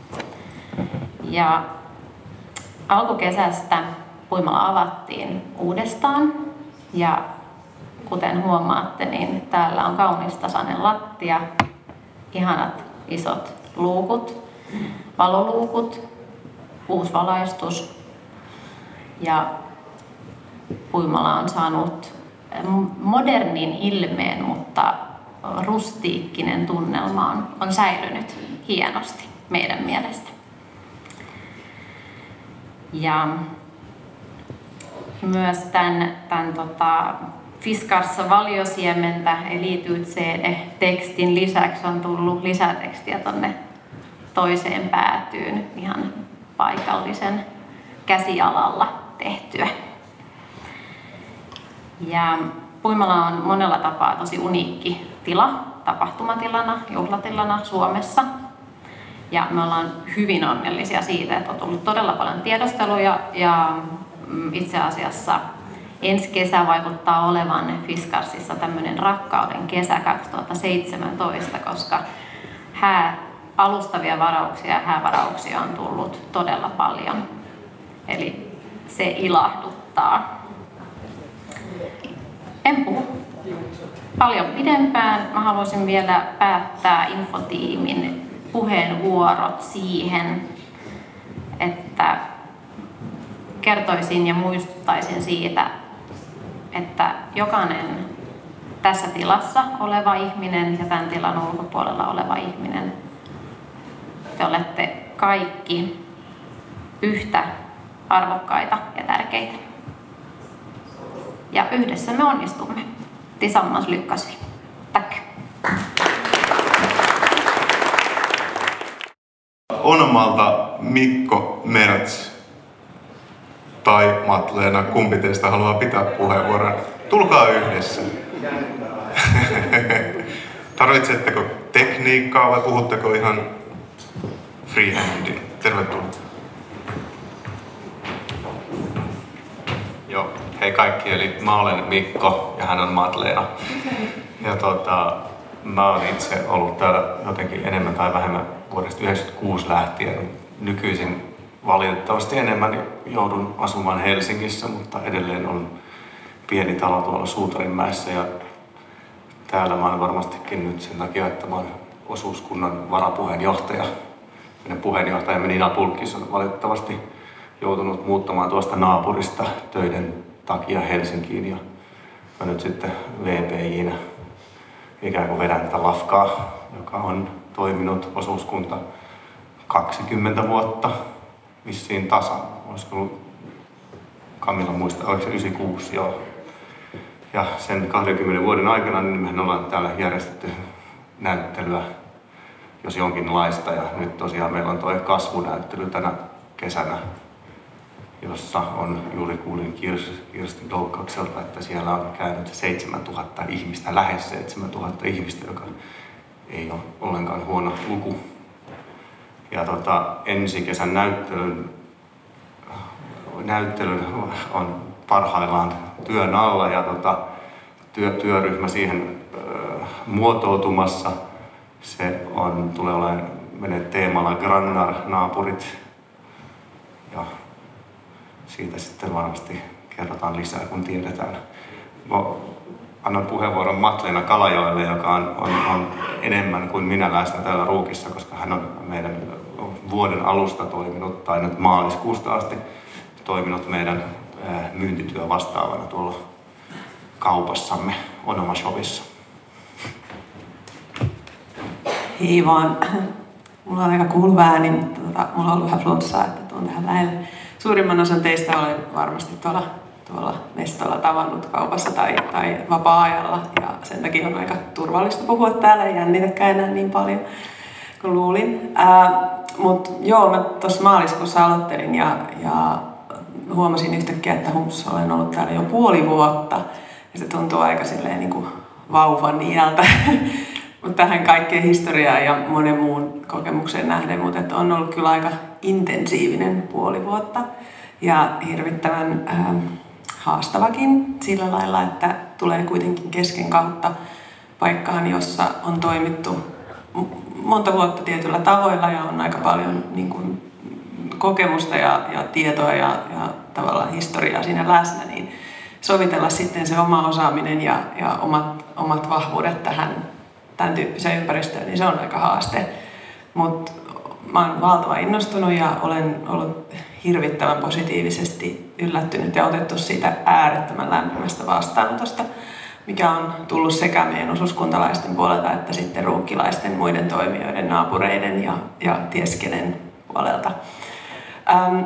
Ja alkukesästä Puimala avattiin uudestaan ja kuten huomaatte, niin täällä on kaunis tasainen lattia, ihanat isot luukut, valoluukut, uusi valaistus ja Puimala on saanut modernin ilmeen, mutta rustiikkinen tunnelma on, on säilynyt hienosti meidän mielestä. Ja myös tämän, tämän tota, Fiskarssa valiosiementä eli tekstin lisäksi on tullut lisätekstiä tonne toiseen päätyyn ihan paikallisen käsialalla tehtyä. Ja Puimala on monella tapaa tosi uniikki tila, tapahtumatilana, juhlatilana Suomessa. Ja me ollaan hyvin onnellisia siitä, että on tullut todella paljon tiedosteluja ja itse asiassa ensi kesä vaikuttaa olevan Fiskarsissa tämmöinen rakkauden kesä kaksituhattaseitsemäntoista, koska hää, alustavia varauksia ja häävarauksia on tullut todella paljon. Eli se ilahduttaa. En puhu paljon pidempään. Mä haluaisin vielä päättää infotiimin puheenvuorot siihen, että kertoisin ja muistuttaisin siitä, että jokainen tässä tilassa oleva ihminen ja tämän tilan ulkopuolella oleva ihminen, te olette kaikki yhtä arvokkaita ja tärkeitä. Ja yhdessä me onnistumme. Tillsammans lyckas vi. Tack. Onomalta Mikko Merts tai Matleena, kumpi teistä haluaa pitää puheenvuoron? Tulkaa yhdessä. Tarvitsetteko tekniikkaa vai puhutteko ihan freehandin? Tervetuloa. Joo, hei kaikki, eli mä olen Mikko ja hän on Matleena. Ja tota, mä oon itse ollut täällä jotenkin enemmän tai vähemmän vuodesta yhdeksänkymmentäkuusi lähtien. Nykyisin valitettavasti enemmän joudun asumaan Helsingissä, mutta edelleen on pieni talo tuolla Suutarinmäessä. Ja täällä mä oon varmastikin nyt sen takia, että mä oon osuuskunnan varapuheenjohtaja. Meidän puheenjohtajamme Nina Pulkkis on valitettavasti joutunut muuttamaan tuosta naapurista töiden takia Helsinkiin. Ja mä nyt sitten V P J:nä ikään kuin vedän tätä lafkaa, joka on toiminut osuuskunta kaksikymmentä vuotta vissiin tasan. Olisiko ollut, Kamilla muista, oliko se yhdeksänkymmentäkuusi, joo. Ja sen kahdenkymmenen vuoden aikana niin mehän ollaan täällä järjestetty näyttelyä, jos jonkinlaista. Ja nyt tosiaan meillä on tuo kasvunäyttely tänä kesänä, jossa on, juuri kuulin Kirsti Doukkakselta, että siellä on käynyt seitsemäntuhatta ihmistä, lähes seitsemäntuhatta ihmistä, joka ei ole ollenkaan huono luku. Ja tota, ensi kesän näyttelyn, näyttelyn on parhaillaan työn alla ja tota, työ, työryhmä siihen ö, muotoutumassa. Se on, tulee olemaan menee teemalla Grannar, naapurit. Ja siitä sitten varmasti kerrotaan lisää, kun tiedetään. Mä annan puheenvuoron Matleena Kalajoelle, joka on, on, on enemmän kuin minä läsnä täällä Ruukissa, koska hän on meidän vuoden alusta toiminut, tai nyt maaliskuusta asti toiminut meidän myyntityö vastaavana tuolla kaupassamme Onoma Shopissa. Hei vaan. Mulla on aika kuuluva ääni, mutta tota, mulla on ollut vähän flunssaa, että tuon tähän lähelle. Suurimman osan teistä olen varmasti tuolla tuolla mestolla tavannut kaupassa tai, tai vapaa-ajalla. Ja sen takia on aika turvallista puhua täällä, ei jännitäkään enää niin paljon kuin luulin. Mutta joo, mä tuossa maaliskuussa aloittelin ja, ja huomasin yhtäkkiä, että humps, olen ollut täällä jo puoli vuotta. Ja se tuntuu aika silleen niin kuin vauvan iältä. Mutta tähän kaikkeen historiaan ja monen muun kokemukseen nähden, mutta on ollut kyllä aika intensiivinen puoli vuotta ja hirvittävän ää, haastavakin sillä lailla, että tulee kuitenkin kesken kautta paikkaan, jossa on toimittu monta vuotta tietyllä tavoilla ja on aika paljon niin kuin, kokemusta ja, ja tietoa ja, ja tavallaan historiaa siinä läsnä, niin sovitella sitten se oma osaaminen ja, ja omat, omat vahvuudet tähän tämän tyyppiseen ympäristöön, niin se on aika haaste. Mutta mä oon valtavan innostunut ja olen ollut hirvittävän positiivisesti yllättynyt ja otettu siitä äärettömän lämpimästä vastaanotosta, mikä on tullut sekä meidän osuuskuntalaisten puolelta että sitten ruukkilaisten, muiden toimijoiden, naapureiden ja, ja ties kenen puolelta. Ähm,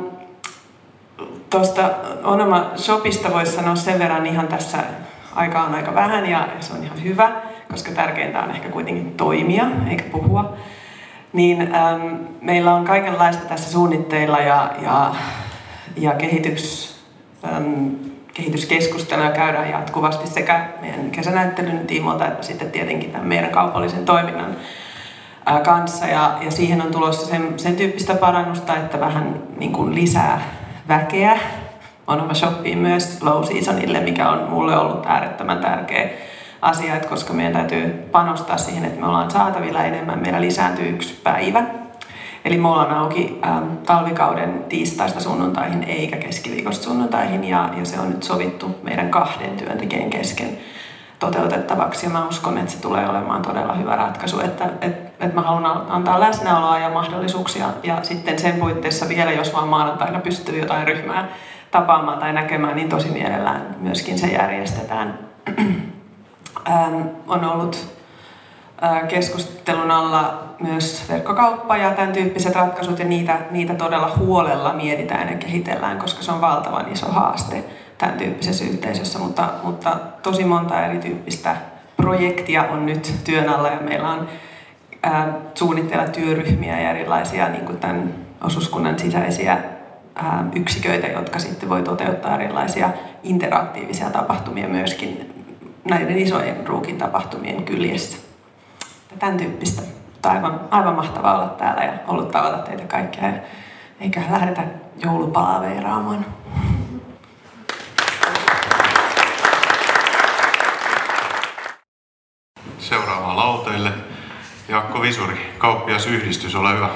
Tuosta Onoma Shopista voisi sanoa sen verran ihan tässä aikaa on aika vähän ja se on ihan hyvä, koska tärkeintä on ehkä kuitenkin toimia eikä puhua. Niin ähm, meillä on kaikenlaista tässä suunnitteilla ja, ja, ja kehitys, ähm, kehityskeskusteluja käydään jatkuvasti sekä meidän kesänäyttelyn tiimoilta että sitten tietenkin tämän meidän kaupallisen toiminnan äh, kanssa. Ja, ja siihen on tulossa sen, sen tyyppistä parannusta, että vähän niin kuin lisää väkeä Onoma Shopiin myös low seasonille, mikä on mulle ollut äärettömän tärkeä asia, että koska meidän täytyy panostaa siihen, että me ollaan saatavilla enemmän, meillä lisääntyy yksi päivä. Eli me ollaan auki ähm, talvikauden tiistaista sunnuntaihin eikä keskiviikosta sunnuntaihin ja, ja se on nyt sovittu meidän kahden työntekijän kesken toteutettavaksi ja mä uskon, että se tulee olemaan todella hyvä ratkaisu, että et, et mä haluan antaa läsnäoloa ja mahdollisuuksia ja sitten sen puitteissa vielä, jos vaan maanantaina pystyy jotain ryhmää tapaamaan tai näkemään, niin tosi mielellään myöskin se järjestetään. Ähm, on ollut äh, keskustelun alla myös verkkokauppa ja tämän tyyppiset ratkaisut ja niitä, niitä todella huolella mietitään ja kehitellään, koska se on valtavan iso haaste tämän tyyppisessä yhteisössä, mutta, mutta tosi monta erityyppistä projektia on nyt työn alla ja meillä on äh, suunnitteilla työryhmiä ja erilaisia niin kuin tämän osuuskunnan sisäisiä äh, yksiköitä, jotka sitten voi toteuttaa erilaisia interaktiivisia tapahtumia myöskin näiden isojen ruukin tapahtumien kyljessä. Tämän tyyppistä. Aivan, aivan mahtavaa olla täällä ja ollut tavata teitä kaikkia. Ja eiköhän lähdetä joulupalaveeraamaan. Seuraavaan lauteille. Jaakko Visuri, kauppiasyhdistys, ole hyvä.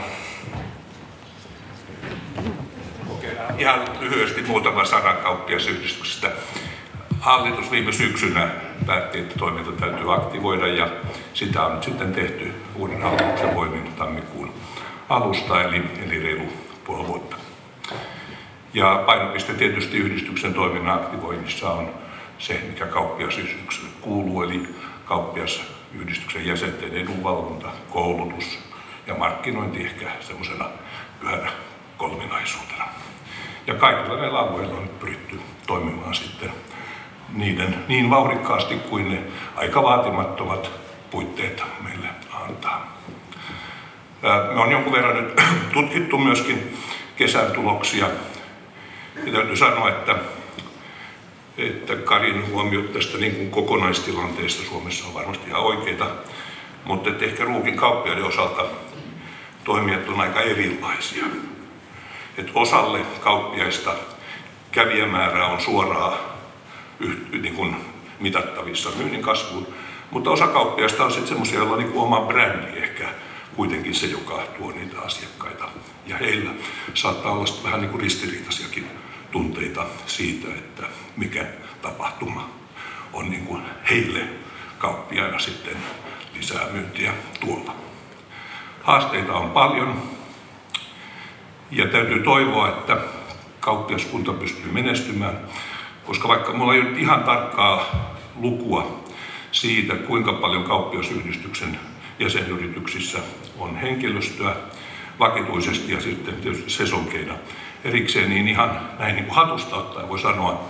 Okei, ihan lyhyesti muutama sana kauppiasyhdistyksestä. Hallitus viime syksynä päätti, että toiminta täytyy aktivoida ja sitä on nyt sitten tehty uuden hallituksen voimin tammikuun alusta, eli, eli reilu puoli vuotta. Ja painopiste tietysti yhdistyksen toiminnan aktivoinnissa on se, mikä kauppiasyhdistykselle kuuluu, eli kauppiasyhdistyksen jäsenten edunvalvonta, koulutus ja markkinointi ehkä semmoisena pyhänä kolminaisuutena. Ja kaikilla näillä alueilla on pyritty toimimaan sitten niiden niin vauhdikkaasti kuin ne aika vaatimattomat puitteet meille antaa. Me on jonkun verran nyt tutkittu myöskin kesän tuloksia. Ja täytyy sanoa, että, että Karin huomiot tästä niin kuin kokonaistilanteesta Suomessa on varmasti ihan oikeita, mutta että ehkä ruukin kauppiaiden osalta toimijat on aika erilaisia. Että osalle kauppiaista kävijämäärä on suoraan niin kuin mitattavissa myynnin kasvuun, mutta osa kauppiaista on sitten semmoisia, joilla on niin kuin oma brändi ehkä kuitenkin se, joka tuo niitä asiakkaita. Ja heillä saattaa olla vähän niin kuin ristiriitaisiakin tunteita siitä, että mikä tapahtuma on niin kuin heille kauppiaina sitten lisää myyntiä tuolla. Haasteita on paljon ja täytyy toivoa, että kauppiaskunta pystyy menestymään, koska vaikka mulla ei ole ihan tarkkaa lukua siitä, kuinka paljon kauppiasyhdistyksen jäsenyrityksissä on henkilöstöä vakituisesti ja sitten tietysti sesonkeina erikseen, niin ihan näin niin kuin hatusta ottaen voi sanoa,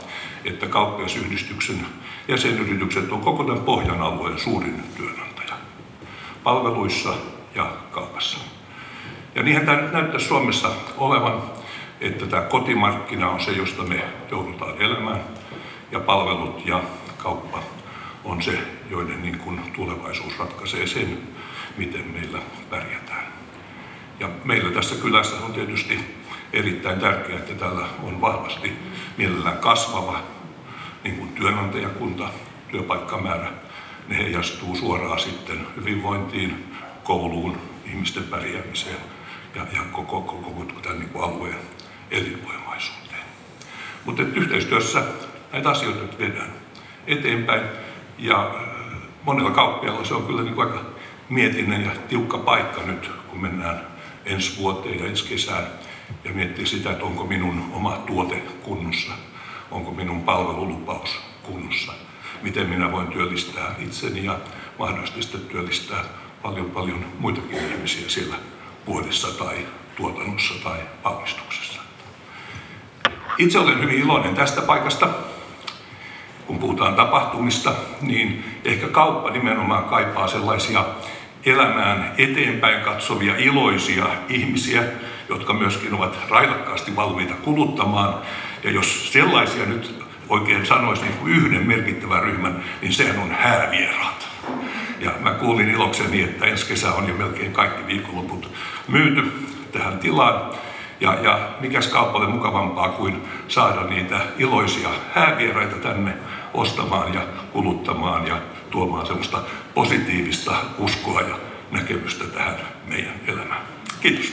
että kauppiasyhdistyksen jäsenyritykset on koko tämän Pohjan alueen suurin työnantaja palveluissa ja kaupassa. Ja niinhän tämä nyt näyttäisi Suomessa olevan, että tämä kotimarkkina on se, josta me joudutaan elämään, ja palvelut ja kauppa on se, joiden niin kuin tulevaisuus ratkaisee sen, miten meillä pärjätään. Ja meillä tässä kylässä on tietysti erittäin tärkeää, että täällä on vahvasti mielellään kasvava niin kuin työnantajakunta, työpaikkamäärä. Ne heijastuu suoraan sitten hyvinvointiin, kouluun, ihmisten pärjäämiseen ja, ja koko, koko, koko tämän niin kuin alueen elinvoimaisuuteen. Mutta yhteistyössä näitä asioita viedään eteenpäin ja monella kauppialla se on kyllä niin kuin aika mietinnän ja tiukka paikka nyt, kun mennään ensi vuoteen ja ensi kesään ja miettii sitä, että onko minun oma tuote kunnossa, onko minun palvelulupaus kunnossa, miten minä voin työllistää itseni ja mahdollisesti sitten työllistää paljon paljon muitakin ihmisiä siellä puolissa tai tuotannossa tai valmistuksessa. Itse olen hyvin iloinen tästä paikasta. Kun puhutaan tapahtumista, niin ehkä kauppa nimenomaan kaipaa sellaisia elämään eteenpäin katsovia, iloisia ihmisiä, jotka myöskin ovat railakkaasti valmiita kuluttamaan. Ja jos sellaisia nyt oikein sanoisi niin kuin yhden merkittävän ryhmän, niin sehän on häävieraat. Ja mä kuulin ilokseni, että ensi kesä on jo melkein kaikki viikonloput myyty tähän tilaan. Ja, ja mikäs kaupalle mukavampaa kuin saada niitä iloisia häävieraita tänne ostamaan ja kuluttamaan ja tuomaan semmoista positiivista uskoa ja näkemystä tähän meidän elämään. Kiitos.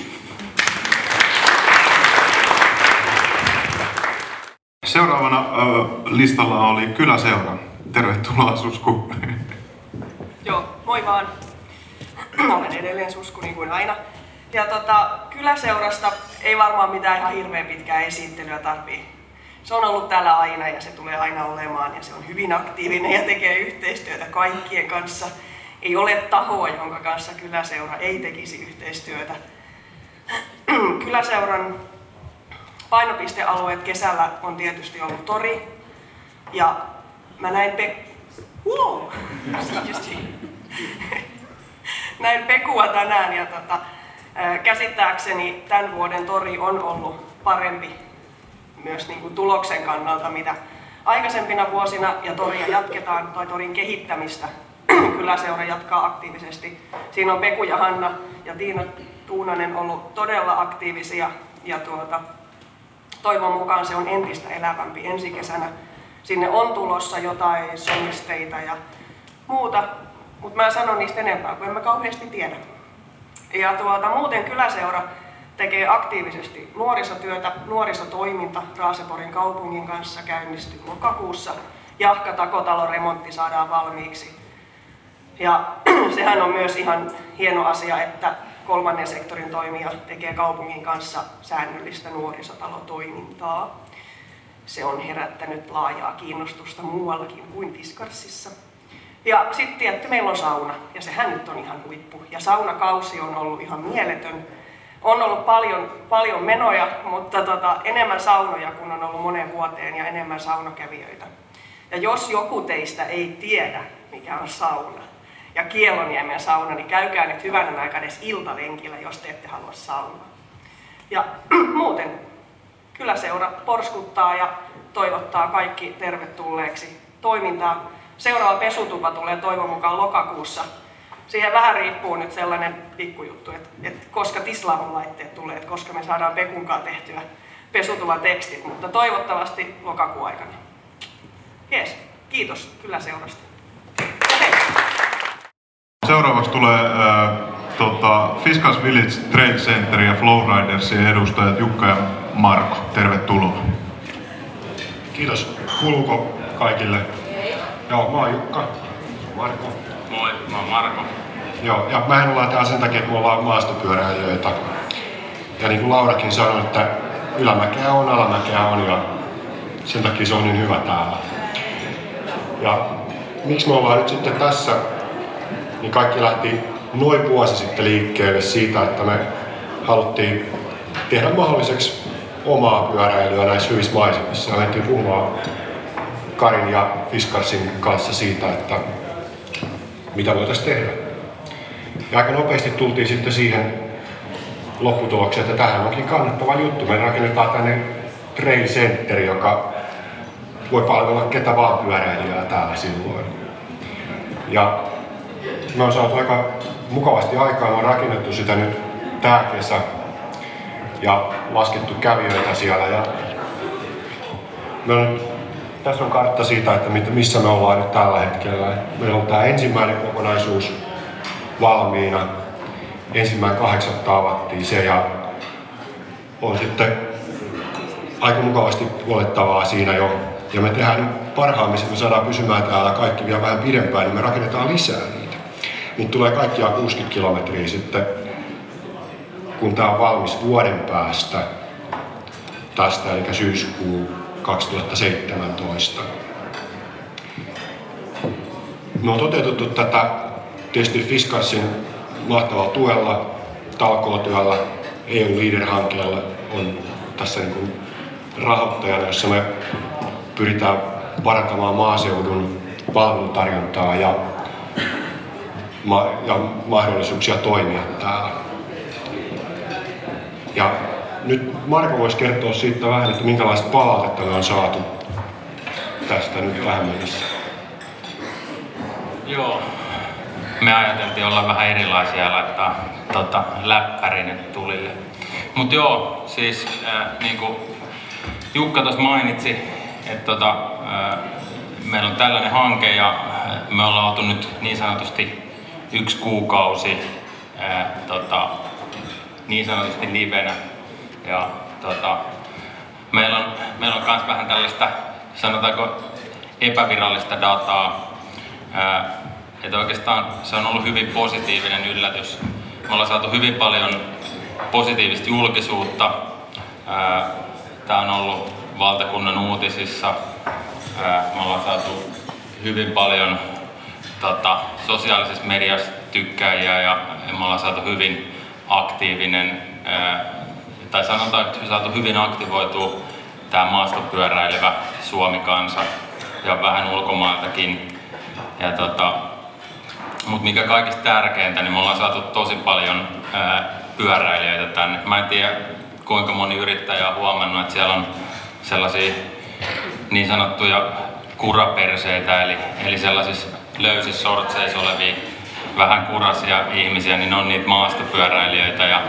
Seuraavana ö, listalla oli Kyläseura. Tervetuloa, Susku. Joo, moi vaan. Olen edelleen Susku niin kuin aina. Ja tota, Kyläseurasta ei varmaan mitään ihan hirveän pitkää esittelyä tarvii. Se on ollut täällä aina ja se tulee aina olemaan ja se on hyvin aktiivinen ja tekee yhteistyötä kaikkien kanssa. Ei ole tahoa, jonka kanssa Kyläseura ei tekisi yhteistyötä. Kyläseuran painopistealueet kesällä on tietysti ollut tori ja mä näin Pe... Wow! näin Pekua tänään ja tota, käsittääkseni tämän vuoden tori on ollut parempi myös niin kuin tuloksen kannalta, mitä aikaisempina vuosina, ja toria jatketaan, tai torin kehittämistä. Kyläseura jatkaa aktiivisesti. Siinä on Peku ja Hanna ja Tiina Tuunanen ollut todella aktiivisia, ja tuota, toivon mukaan se on entistä elävämpi ensi kesänä. Sinne on tulossa jotain solisteita ja muuta, mutta mä en sano niistä enempää, kun en mä kauheasti tiedä. Ja tuota, muuten Kyläseura tekee aktiivisesti nuorisotyötä. Nuorisotoiminta Raaseporin kaupungin kanssa käynnistyi lokakuussa. Jahka-takotalon remontti saadaan valmiiksi. Ja sehän on myös ihan hieno asia, että kolmannen sektorin toimija tekee kaupungin kanssa säännöllistä nuorisotalotoimintaa. Se on herättänyt laajaa kiinnostusta muuallakin kuin Fiskarsissa. Ja sitten tietty meillä on sauna, ja sehän nyt on ihan huippu. Ja saunakausi on ollut ihan mieletön. On ollut paljon, paljon menoja, mutta tota, enemmän saunoja kuin on ollut moneen vuoteen ja enemmän saunakävijöitä. Ja jos joku teistä ei tiedä, mikä on sauna ja Kieloniemen sauna, niin käykää nyt hyvänä aikaa edes iltalenkillä, jos te ette halua saunaa. Ja muuten Kyläseura porskuttaa ja toivottaa kaikki tervetulleeksi toimintaan. Seuraava pesutupa tulee toivon mukaan lokakuussa. Siihen vähän riippuu nyt sellainen pikkujuttu, että, että koska Tislavon laitteet tulee, että koska me saadaan Pekunkaan tehtyä pesutuvan tekstit, mutta toivottavasti lokakuun aikana. Jees, kiitos Kyläseurasta. Seuraavaksi tulee äh, tota, Fiskars Village Trade Center ja Flowridersin edustajat Jukka ja Marko. Tervetuloa. Kiitos. Kuuluuko kaikille? Joo, mä oon Jukka. Marko. Moi, mä oon Marko. Joo, ja mehän ollaan täällä sen takia, kun me ollaan maastopyöräilijöitä. Ja niin kuin Laurakin sanoi, että ylämäkeä on, alamäkeä on ja sen takia se on niin hyvä täällä. Ja miksi me ollaan nyt sitten tässä, niin kaikki lähti noin vuosi sitten liikkeelle siitä, että me haluttiin tehdä mahdolliseksi omaa pyöräilyä näissä hyvissä maisemissa. Ja lähdettiin puhumaan Karin ja Fiskarsin kanssa siitä, että mitä voitaisiin tehdä. Ja aika nopeasti tultiin sitten siihen lopputulokseen, että tähän onkin kannattava juttu. Me rakennetaan tänne trail center, joka voi palvella ketä vaan pyöräilijää täällä silloin. Ja me on saatu aika mukavasti aikaa, me on rakennettu sitä nyt tää kesä ja laskettu kävijöitä siellä. Ja me on, tässä on kartta siitä, että missä me ollaan nyt tällä hetkellä. Meillä on tää ensimmäinen kokonaisuus valmiina. Ensimmäinen kahdeksatta avattiin se ja on sitten aika mukavasti huolettavaa siinä jo. Ja me tehdään nyt parhaamme, että me saadaan pysymään täällä kaikki vielä vähän pidempään, niin me rakennetaan lisää niitä. Niitä tulee kaikkiaan kuusikymmentä kilometriä sitten, kun tää on valmis vuoden päästä tästä, eli syyskuu kaksituhattaseitsemäntoista. Me on toteutettu tätä tietysti Fiskarsin mahtavalla tuella, talkootyöllä, E U Leader-hankkeella on tässä niin kuin rahoittajana, jossa me pyritään parantamaan maaseudun palvelutarjontaa ja, ma- ja mahdollisuuksia toimia täällä. Ja nyt Marko voisi kertoa siitä vähän, että minkälaista palautetta me on saatu tästä nyt tähän mennessä. Joo. Me ajateltiin olla vähän erilaisia ja laittaa tota, läppäri nyt tulille. Mut joo, siis äh, niinku Jukka tuossa mainitsi, että tota, äh, meillä on tällainen hanke ja äh, me ollaan oltu nyt niin sanotusti yksi kuukausi äh, tota, niin sanotusti livenä. Ja tota, meillä on, meillä on kans vähän tällaista, sanotaanko, epävirallista dataa. Äh, Että oikeastaan se on ollut hyvin positiivinen yllätys. Me ollaan saatu hyvin paljon positiivista julkisuutta. Tämä on ollut valtakunnan uutisissa. Me ollaan saatu hyvin paljon tota, sosiaalisessa mediassa tykkääjiä ja me ollaan saatu hyvin aktiivinen, tai sanotaan, että me saatu hyvin aktivoitua tämä maastopyöräilevä Suomi-kansa ja vähän ulkomailtakin. Ja tota, mutta mikä kaikista tärkeintä, niin me ollaan saatu tosi paljon ää, pyöräilijöitä tänne. Mä en tiedä kuinka moni yrittäjä on huomannut, että siellä on sellaisia niin sanottuja kuraperseitä, eli, eli sellaisissa löysissä sortseissa olevia vähän kurasia ihmisiä, niin ne on niitä maastopyöräilijöitä. Ja,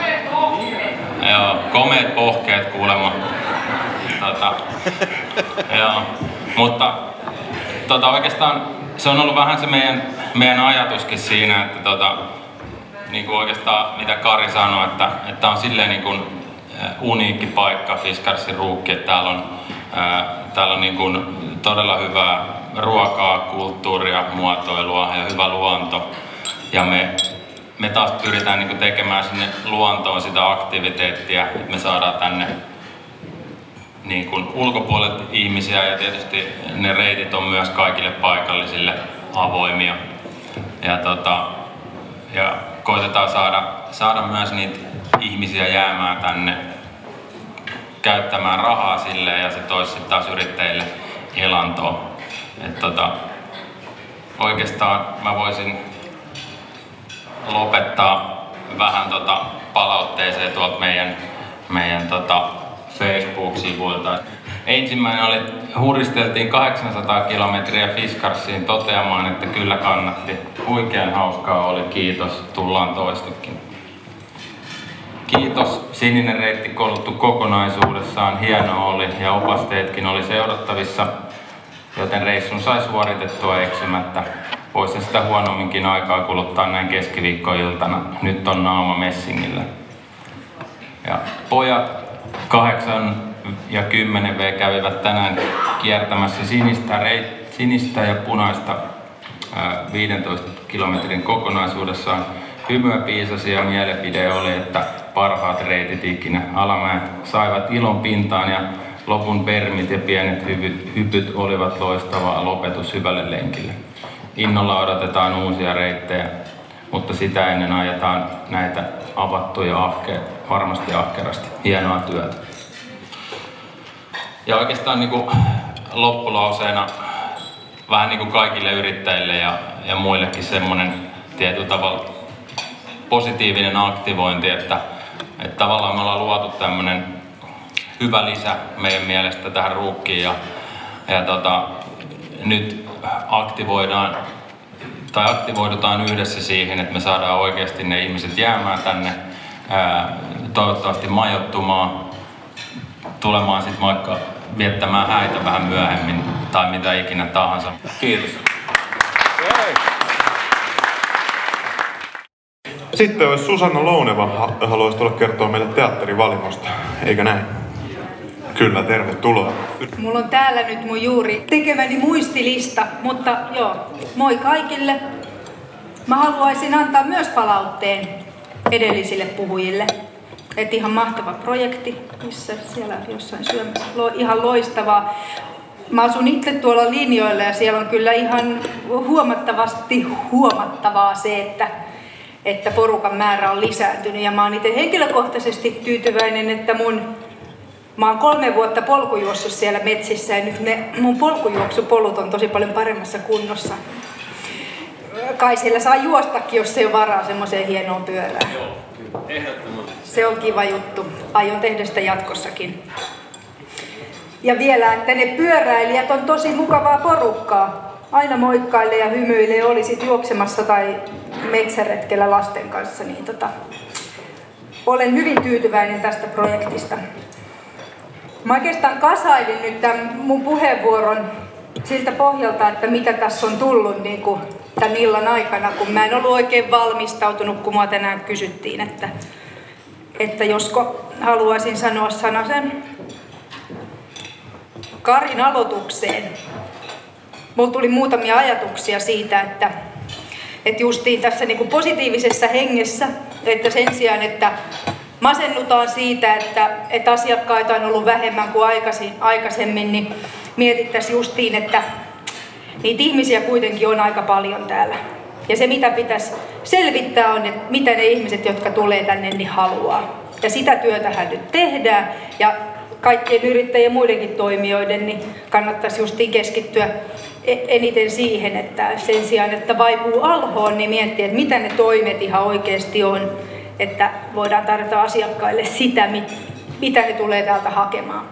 joo, komeet pohkeet kuulemma. Tota, joo, mutta tota, oikeastaan se on ollut vähän se meidän, meidän ajatuskin siinä, että tota, niin kuin oikeastaan mitä Kari sanoi, että, että on silleen niin kuin uniikki paikka Fiskarsin ruukki, että täällä on, ää, täällä on niin kuin todella hyvää ruokaa, kulttuuria, muotoilua ja hyvä luonto. Ja me, me taas pyritään niin kuin tekemään sinne luontoon sitä aktiviteettia, että me saadaan tänne niin kuin ulkopuolelta ihmisiä ja tietysti ne reitit on myös kaikille paikallisille avoimia. Ja, tota, ja koitetaan saada, saada myös niitä ihmisiä jäämään tänne käyttämään rahaa silleen ja se toisi sitten taas yrittäjille elantoa. Et tota, oikeastaan mä voisin lopettaa vähän tota palautteeseen tuolta meidän, meidän tota Facebook-sivuilta. Ensimmäinen oli, huristeltiin kahdeksansataa kilometriä Fiskarsiin toteamaan, että kyllä kannatti. Huikean hauskaa oli, kiitos, tullaan toistekin. Kiitos, sininen reitti kouluttu kokonaisuudessaan, hieno oli ja opasteetkin oli seurattavissa, joten reissun sai suoritettua eksymättä. Voisi sitä huonomminkin aikaa kuluttaa näin keskiviikkoiltana, nyt on naama messingillä. Ja pojat kahdeksan ja kymmenen V kävivät tänään kiertämässä sinistä, reit, sinistä ja punaista ää, viidentoista kilometrin kokonaisuudessaan. Hymyä piisasi ja mielipide oli, että parhaat reitit ikinä. Alamäet saivat ilon pintaan ja lopun permit ja pienet hypyt, hypyt olivat loistava lopetus hyvälle lenkille. Innolla odotetaan uusia reittejä, mutta sitä ennen ajetaan näitä avattuja ahke, varmasti ahkerasti. Hienoa työtä. Ja oikeastaan niin kuin loppulauseena vähän niin kuin kaikille yrittäjille ja, ja muillekin semmoinen tietyllä tavalla positiivinen aktivointi, että, että tavallaan me ollaan luotu tämmöinen hyvä lisä meidän mielestä tähän ruukkiin ja, ja tota, nyt aktivoidaan tai aktivoidutaan yhdessä siihen, että me saadaan oikeasti ne ihmiset jäämään tänne, ää, toivottavasti majoittumaan, tulemaan sitten vaikka viettämään häitä vähän myöhemmin tai mitä ikinä tahansa. Kiitos. Sitten olisi Susanna Louneva haluaisi tulla kertoa meille teatterivalimosta, eikö näin? Kyllä, tervetuloa. Mulla on täällä nyt mun juuri tekemäni muistilista, mutta joo, moi kaikille. Mä haluaisin antaa myös palautteen edellisille puhujille. Et ihan mahtava projekti, missä siellä jossain syömässä. Ihan loistavaa. Mä asun itse tuolla linjoilla ja siellä on kyllä ihan huomattavasti huomattavaa se, että, että porukan määrä on lisääntynyt. Ja mä oon itse henkilökohtaisesti tyytyväinen, että mun Mä oon kolme vuotta polkujuossut siellä metsissä ja nyt ne mun polkujuoksupolut on tosi paljon paremmassa kunnossa. Kai siellä saa juostakin, jos ei ole varaa semmoiseen hienoon pyörään. Se on kiva juttu. Aion tehdä sitä jatkossakin. Ja vielä, että ne pyöräilijät on tosi mukavaa porukkaa. Aina moikkailee ja hymyilee, oli sit juoksemassa tai metsäretkellä lasten kanssa. Niin tota, olen hyvin tyytyväinen tästä projektista. Mä oikeastaan kasailin nyt tämän mun puheenvuoron siltä pohjalta, että mitä tässä on tullut niin kuin tämän illan aikana, kun mä en ollut oikein valmistautunut, kun mua tänään kysyttiin, että, että josko haluaisin sanoa sanasen Karin aloitukseen. Mulla tuli muutamia ajatuksia siitä, että, että justiin tässä niin kuin positiivisessa hengessä, että sen sijaan, että masennutaan siitä, että, että asiakkaita on ollut vähemmän kuin aikaisemmin, niin mietittäisiin justiin, että niitä ihmisiä kuitenkin on aika paljon täällä. Ja se, mitä pitäisi selvittää, on, että mitä ne ihmiset, jotka tulee tänne, niin haluaa. Ja sitä työtähän nyt tehdään. Ja kaikkien yrittäjien ja muidenkin toimijoiden niin kannattaisi justiin keskittyä eniten siihen, että sen sijaan, että vaipuu alhoon, niin miettiä, että mitä ne toimet ihan oikeasti on. Että voidaan tarjota asiakkaille sitä, mitä ne tulee täältä hakemaan.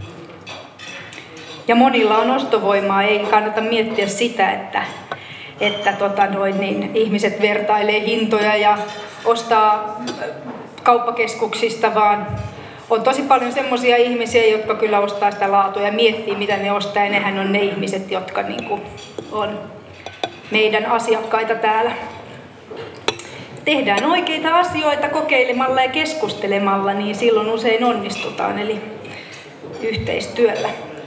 Ja monilla on ostovoimaa, ei kannata miettiä sitä, että, että tota noin, niin ihmiset vertailee hintoja ja ostaa kauppakeskuksista, vaan on tosi paljon semmoisia ihmisiä, jotka kyllä ostaa sitä laatua ja miettii, mitä ne ostaa, ja nehän on ne ihmiset, jotka niin kuin on meidän asiakkaita täällä. Tehdään oikeita asioita kokeilemalla ja keskustelemalla, niin silloin usein onnistutaan, eli yhteistyöllä.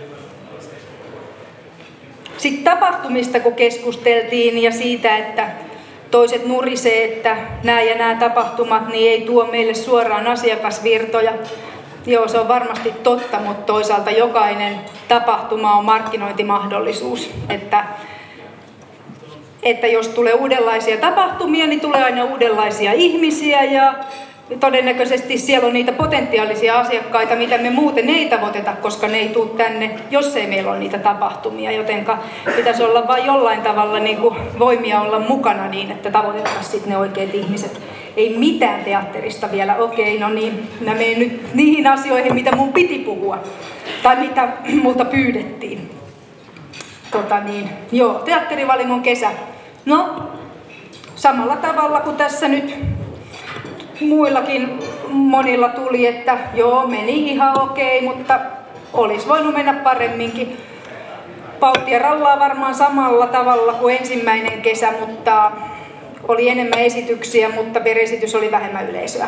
Sitten tapahtumista kun keskusteltiin ja siitä, että toiset nurisee, että nämä ja nämä tapahtumat niin ei tuo meille suoraan asiakasvirtoja. Joo, se on varmasti totta, mutta toisaalta jokainen tapahtuma on markkinointimahdollisuus. Että että jos tulee uudenlaisia tapahtumia, niin tulee aina uudenlaisia ihmisiä ja todennäköisesti siellä on niitä potentiaalisia asiakkaita, mitä me muuten ei tavoiteta, koska ne ei tule tänne, jos ei meillä ole niitä tapahtumia. Jotenka pitäisi olla vain jollain tavalla niin kuin voimia olla mukana niin, että tavoitettaisiin sitten ne oikeat ihmiset. Ei mitään teatterista vielä. Okei, no niin, mä menen nyt niihin asioihin, mitä mun piti puhua tai mitä multa pyydettiin. Tota niin, joo, teatterivalimon kesä. No, samalla tavalla kuin tässä nyt muillakin monilla tuli, että joo, meni ihan okei, mutta olisi voinut mennä paremminkin. Pauttia rallaa varmaan samalla tavalla kuin ensimmäinen kesä, mutta oli enemmän esityksiä, mutta per esitys oli vähemmän yleisöä.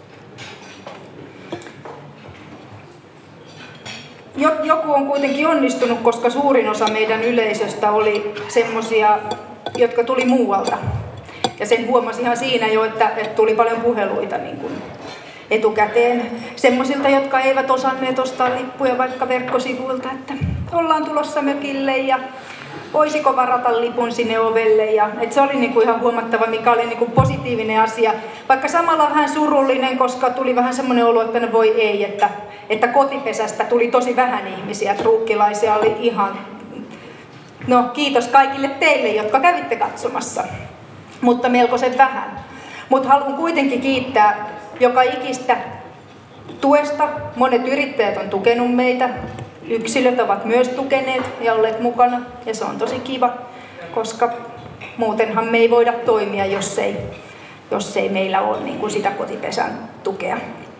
Joku on kuitenkin onnistunut, koska suurin osa meidän yleisöstä oli semmosia, jotka tuli muualta. Ja sen huomasi ihan siinä jo, että, että tuli paljon puheluita niin kuin etukäteen semmoisilta, jotka eivät osanneet ostaa lippuja vaikka verkkosivuilta, että ollaan tulossa mökille ja voisiko varata lipun sinne ovelle. Ja, et se oli niinku ihan huomattava, mikä oli niinku positiivinen asia. Vaikka samalla vähän surullinen, koska tuli vähän semmoinen olo, että no voi ei, että, että kotipesästä tuli tosi vähän ihmisiä. Ruukkilaisia oli ihan... No kiitos kaikille teille, jotka kävitte katsomassa, mutta melkoisen vähän. Mutta haluan kuitenkin kiittää joka ikistä tuesta. Monet yrittäjät on tukenut meitä. Yksilöt ovat myös tukeneet ja olleet mukana. Ja se on tosi kiva, koska muutenhan me ei voida toimia, jos ei, jos ei meillä ole niin kuin sitä kotipesän tukea.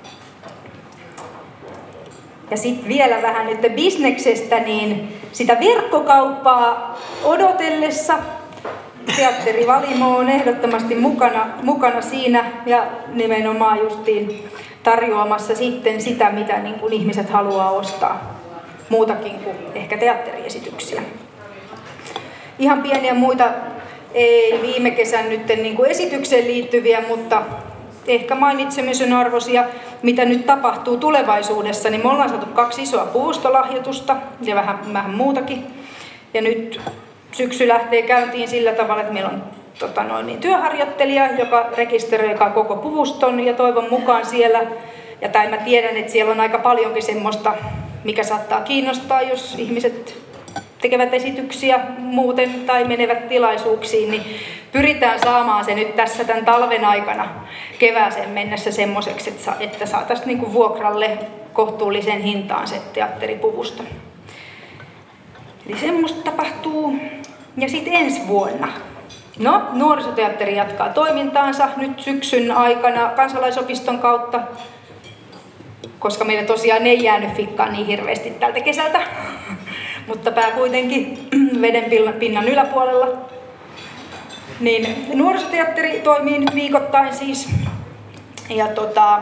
Ja sitten vielä vähän nyt bisneksestä, niin sitä verkkokauppaa odotellessa Teatterivalimo on ehdottomasti mukana, mukana siinä ja nimenomaan justiin tarjoamassa sitten sitä, mitä niin kuin ihmiset haluaa ostaa, muutakin kuin ehkä teatteriesityksiä. Ihan pieniä muita, ei viime kesän nyt niin kuin esitykseen liittyviä, mutta ehkä mainitsemisen arvoisia, mitä nyt tapahtuu tulevaisuudessa, niin me ollaan saatu kaksi isoa puustolahjoitusta ja vähän, vähän muutakin. Ja nyt syksy lähtee käyntiin sillä tavalla, että meillä on tota noin, niin, työharjoittelija, joka rekisteröi koko puvuston ja toivon mukaan siellä, ja tai mä tiedän, että siellä on aika paljonkin semmoista, mikä saattaa kiinnostaa, jos ihmiset tekevät esityksiä muuten tai menevät tilaisuuksiin, niin pyritään saamaan se nyt tässä tämän talven aikana kevääseen mennessä semmoiseksi, että saataisiin niinku vuokralle kohtuullisen hintaan se teatteripuvusto. Eli semmoista tapahtuu. Ja sitten ensi vuonna. No, nuorisoteatteri jatkaa toimintaansa nyt syksyn aikana kansalaisopiston kautta, koska meillä tosiaan ei jäänyt fikkaan niin hirveästi tältä kesältä, mutta pää kuitenkin veden pinnan yläpuolella. Niin nuorisoteatteri toimii nyt viikoittain siis. Ja tota,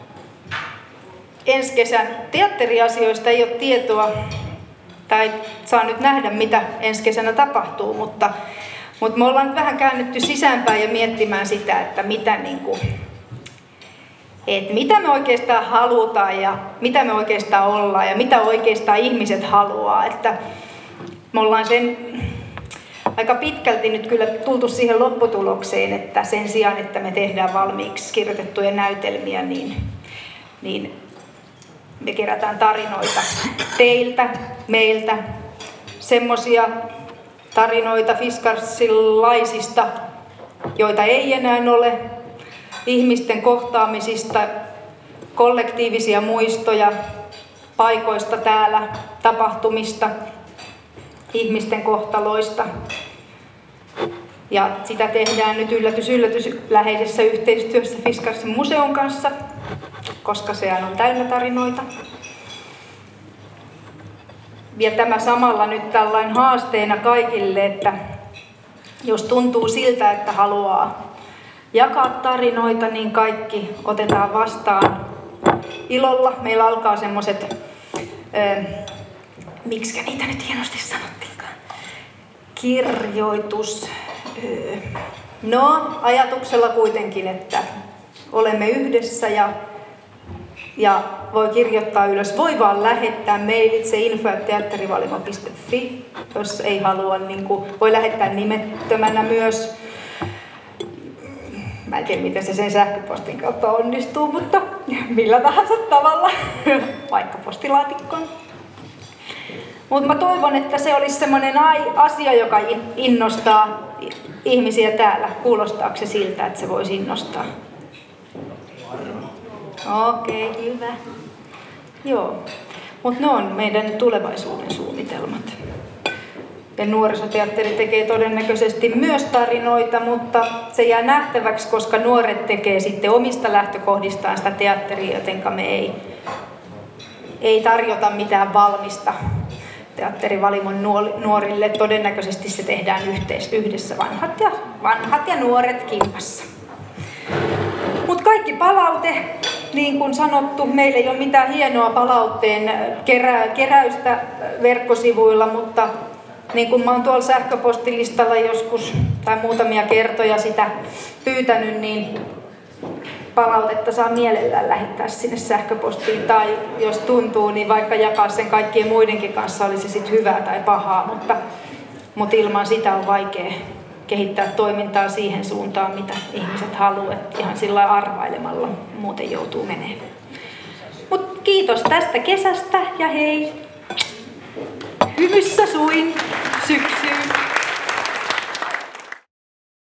ensi kesän teatteriasioista ei ole tietoa, tai saa nyt nähdä, mitä ensi kesänä tapahtuu, mutta, mutta me ollaan nyt vähän käännytty sisäänpäin ja miettimään sitä, että mitä, niin kuin, että mitä me oikeastaan halutaan ja mitä me oikeastaan ollaan ja mitä oikeastaan ihmiset haluaa. Että me ollaan sen aika pitkälti nyt kyllä tultu siihen lopputulokseen, että sen sijaan, että me tehdään valmiiksi kirjoitettuja näytelmiä, niin, niin me kerätään tarinoita teiltä, meiltä, semmoisia tarinoita fiskarsilaisista, joita ei enää ole, ihmisten kohtaamisista, kollektiivisia muistoja, paikoista täällä, tapahtumista, ihmisten kohtaloista. Ja sitä tehdään nyt yllätys, yllätys läheisessä yhteistyössä Fiskarsin museon kanssa, koska sehän on täynnä tarinoita. Ja tämä samalla nyt tällainen haasteena kaikille, että jos tuntuu siltä, että haluaa jakaa tarinoita, niin kaikki otetaan vastaan ilolla. Meillä alkaa semmoiset, äh, miksikä niitä nyt hienosti sanottiinkaan, kirjoitus. Äh, no, ajatuksella kuitenkin, että olemme yhdessä ja Ja voi kirjoittaa ylös, voi vaan lähettää mailitse info ät teatterivalimo piste fi, jos ei halua, niin kuin, voi lähettää nimettömänä myös. Mä en tiedä, miten se sen sähköpostin kautta onnistuu, mutta millä tahansa tavalla, vaikka postilaatikkoon. Mutta mä toivon, että se olisi semmoinen asia, joka innostaa ihmisiä täällä. Kuulostaako se siltä, että se voisi innostaa? Okei, okay, hyvä. Joo, mutta ne on meidän tulevaisuuden suunnitelmat. Ja nuorisoteatteri tekee todennäköisesti myös tarinoita, mutta se jää nähtäväksi, koska nuoret tekee sitten omista lähtökohdistaan sitä teatteria, jotenka me ei, ei tarjota mitään valmista teatterivalimon nuorille. Todennäköisesti se tehdään yhteis- yhdessä vanhat ja, vanhat ja nuoret kimpassa. Mutta kaikki palaute, niin kuin sanottu, meillä ei ole mitään hienoa palautteen kerä, keräystä verkkosivuilla, mutta niin kuin mä oon tuolla sähköpostilistalla joskus tai muutamia kertoja sitä pyytänyt, niin palautetta saa mielellään lähettää sinne sähköpostiin. Tai jos tuntuu, niin vaikka jakaa sen kaikkien muidenkin kanssa, oli se sitten hyvää tai pahaa, mutta mutta ilman sitä on vaikea kehittää toimintaa siihen suuntaan, mitä ihmiset haluavat, ihan sillä arvailemalla, muuten joutuu menemään. Mut kiitos tästä kesästä ja hei, hyvyssä suin syksyyn!